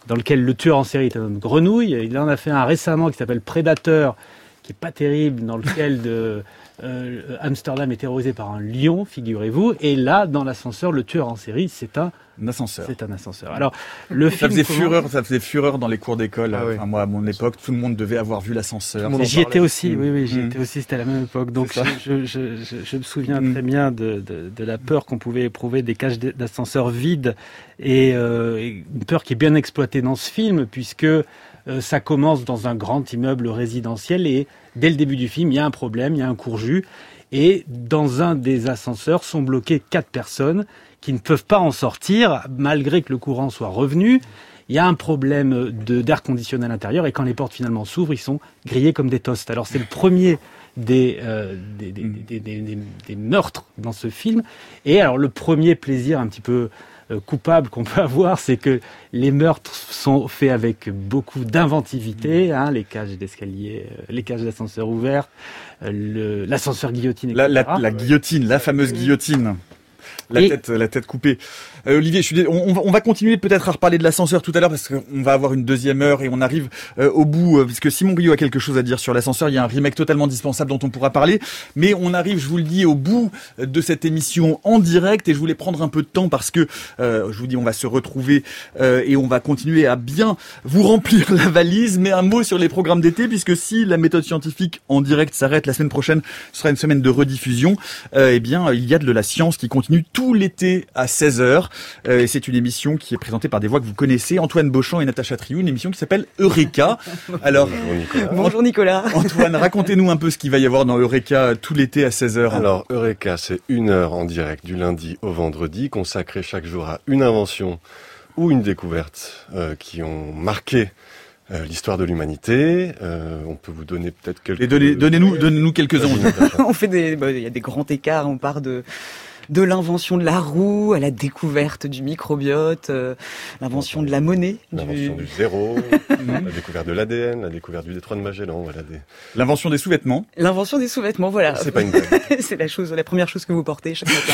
dans lequel le tueur en série est une grenouille. Il en a fait un récemment qui s'appelle Prédateur, qui est pas terrible, dans lequel de, euh, Amsterdam est terrorisé par un lion, figurez-vous. Et là, dans l'ascenseur, le tueur en série, c'est un, un ascenseur. C'est un ascenseur. Alors, le ça film faisait commence... fureur, ça faisait fureur dans les cours d'école. Ah, oui. Enfin, moi, à mon époque, tout le monde devait avoir vu l'ascenseur. J'y étais aussi, oui, oui, j'y mmh. étais aussi. C'était à la même époque. Donc, je, je, je, je me souviens mmh. très bien de, de, de la peur qu'on pouvait éprouver des cages d'ascenseurs vides et, euh, et une peur qui est bien exploitée dans ce film, puisque euh, ça commence dans un grand immeuble résidentiel et dès le début du film, il y a un problème, il y a un courjus. Et dans un des ascenseurs sont bloquées quatre personnes qui ne peuvent pas en sortir, malgré que le courant soit revenu. Il y a un problème de, d'air conditionné à l'intérieur, et quand les portes finalement s'ouvrent, ils sont grillés comme des toasts. Alors c'est le premier des, euh, des, des, des, des, des, des meurtres dans ce film. Et alors le premier plaisir un petit peu euh, coupable qu'on peut avoir, c'est que les meurtres sont faits avec beaucoup d'inventivité, hein, les cages d'escalier, euh, les cages d'ascenseur ouvertes, euh, le, l'ascenseur guillotine, et cetera. La, la, la guillotine, la fameuse guillotine. La Et... tête, la tête coupée. Euh, Olivier, je suis dé... on, on va continuer peut-être à reparler de l'ascenseur tout à l'heure parce qu'on va avoir une deuxième heure et on arrive euh, au bout euh, puisque Simon Rio a quelque chose à dire sur l'ascenseur. Il y a un remake totalement dispensable dont on pourra parler, mais on arrive, je vous le dis, au bout de cette émission en direct et je voulais prendre un peu de temps parce que euh, je vous dis, on va se retrouver euh, et on va continuer à bien vous remplir la valise. Mais un mot sur les programmes d'été, puisque si la méthode scientifique en direct s'arrête la semaine prochaine, ce sera une semaine de rediffusion. Euh, eh bien, il y a de la science qui continue tout l'été à seize heures. Euh, et c'est une émission qui est présentée par des voix que vous connaissez, Antoine Beauchamp et Natacha Triou, une émission qui s'appelle Eureka. Alors, bonjour Nicolas. Bonjour Nicolas. Antoine, racontez-nous un peu ce qu'il va y avoir dans Eureka tout l'été à seize heures. Alors, Eureka, c'est une heure en direct du lundi au vendredi, consacrée chaque jour à une invention ou une découverte euh, qui ont marqué Euh, l'histoire de l'humanité. Euh, on peut vous donner peut-être quelques... Et donnez, donnez-nous, donnez-nous quelques-uns. On fait des, bah, il y a des grands écarts. On part de, de l'invention de la roue à la découverte du microbiote, euh, l'invention de la monnaie. L'invention du, du zéro, la découverte de l'A D N, la découverte du détroit de Magellan, voilà des... L'invention des sous-vêtements. L'invention des sous-vêtements, voilà. C'est pas une blague. C'est la chose, la première chose que vous portez chaque matin.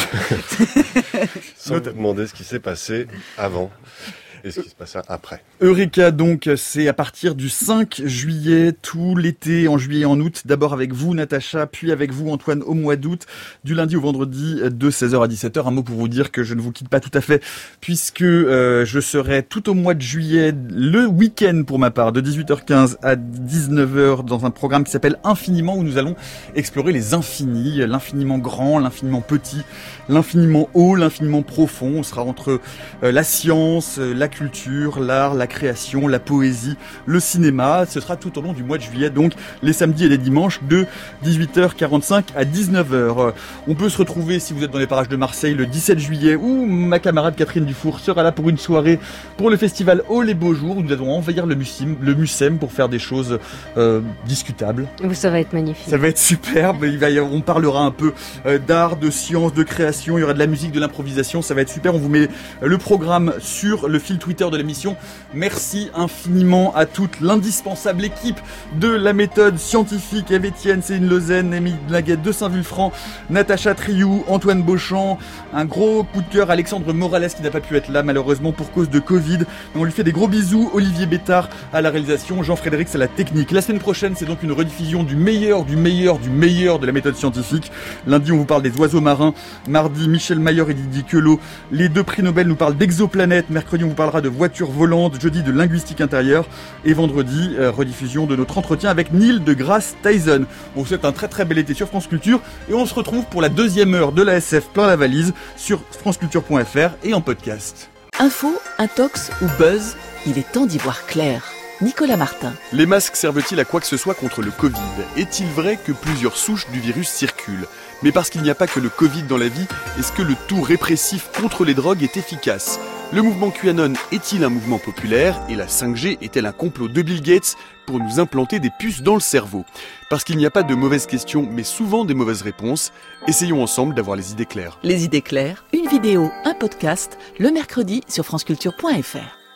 Sans vous demander ce qui s'est passé avant. Et ce qui se passe après. Eureka, donc, c'est à partir du cinq juillet, tout l'été, en juillet et en août. D'abord avec vous, Natacha, puis avec vous, Antoine, au mois d'août, du lundi au vendredi, de seize heures à dix-sept heures. Un mot pour vous dire que je ne vous quitte pas tout à fait, puisque euh, je serai tout au mois de juillet, le week-end pour ma part, de dix-huit heures quinze à dix-neuf heures, dans un programme qui s'appelle Infiniment, où nous allons explorer les infinis, l'infiniment grand, l'infiniment petit, l'infiniment haut, l'infiniment profond. On sera entre euh, la science, la culture, l'art, la création, la poésie, le cinéma. Ce sera tout au long du mois de juillet, donc les samedis et les dimanches de dix-huit heures quarante-cinq à dix-neuf heures. On peut se retrouver, si vous êtes dans les parages de Marseille, le dix-sept juillet, où ma camarade Catherine Dufour sera là pour une soirée pour le festival Oh les Beaux Jours, où nous allons envahir le Mucem, le Mucem pour faire des choses euh, discutables. Ça va être magnifique. Ça va être superbe. Il va y avoir, on parlera un peu euh, d'art, de science, de création. Il y aura de la musique, de l'improvisation. Ça va être super. On vous met le programme sur le fil Twitter de l'émission. Merci infiniment à toute l'indispensable équipe de la méthode scientifique. Eve Etienne, Céline Lezen, Émile Laguette de Saint-Vulfranc, Natacha Triou, Antoine Beauchamp. Un gros coup de cœur, Alexandre Morales qui n'a pas pu être là malheureusement pour cause de Covid. On lui fait des gros bisous. Olivier Bétard à la réalisation, Jean-Frédéric à la technique. La semaine prochaine, c'est donc une rediffusion du meilleur, du meilleur, du meilleur de la méthode scientifique. Lundi, on vous parle des oiseaux marins. Mardi, Michel Mayor et Didier Queloz. Les deux prix Nobel nous parlent d'exoplanètes. Mercredi, on vous parlera de voitures volantes. Jeudi, de linguistique intérieure. Et vendredi, euh, rediffusion de notre entretien avec Neil deGrasse Tyson. On vous souhaite un très très bel été sur France Culture. Et on se retrouve pour la deuxième heure de la S F plein la valise sur franceculture point f r et en podcast. Info, intox ou buzz, il est temps d'y voir clair. Nicolas Martin. Les masques servent-ils à quoi que ce soit contre le Covid ? Est-il vrai que plusieurs souches du virus circulent ? Mais parce qu'il n'y a pas que le Covid dans la vie, est-ce que le tout répressif contre les drogues est efficace ? Le mouvement QAnon est-il un mouvement populaire ? Et la cinq G est-elle un complot de Bill Gates pour nous implanter des puces dans le cerveau ? Parce qu'il n'y a pas de mauvaises questions, mais souvent des mauvaises réponses. Essayons ensemble d'avoir les idées claires. Les idées claires, une vidéo, un podcast, le mercredi sur franceculture point f r.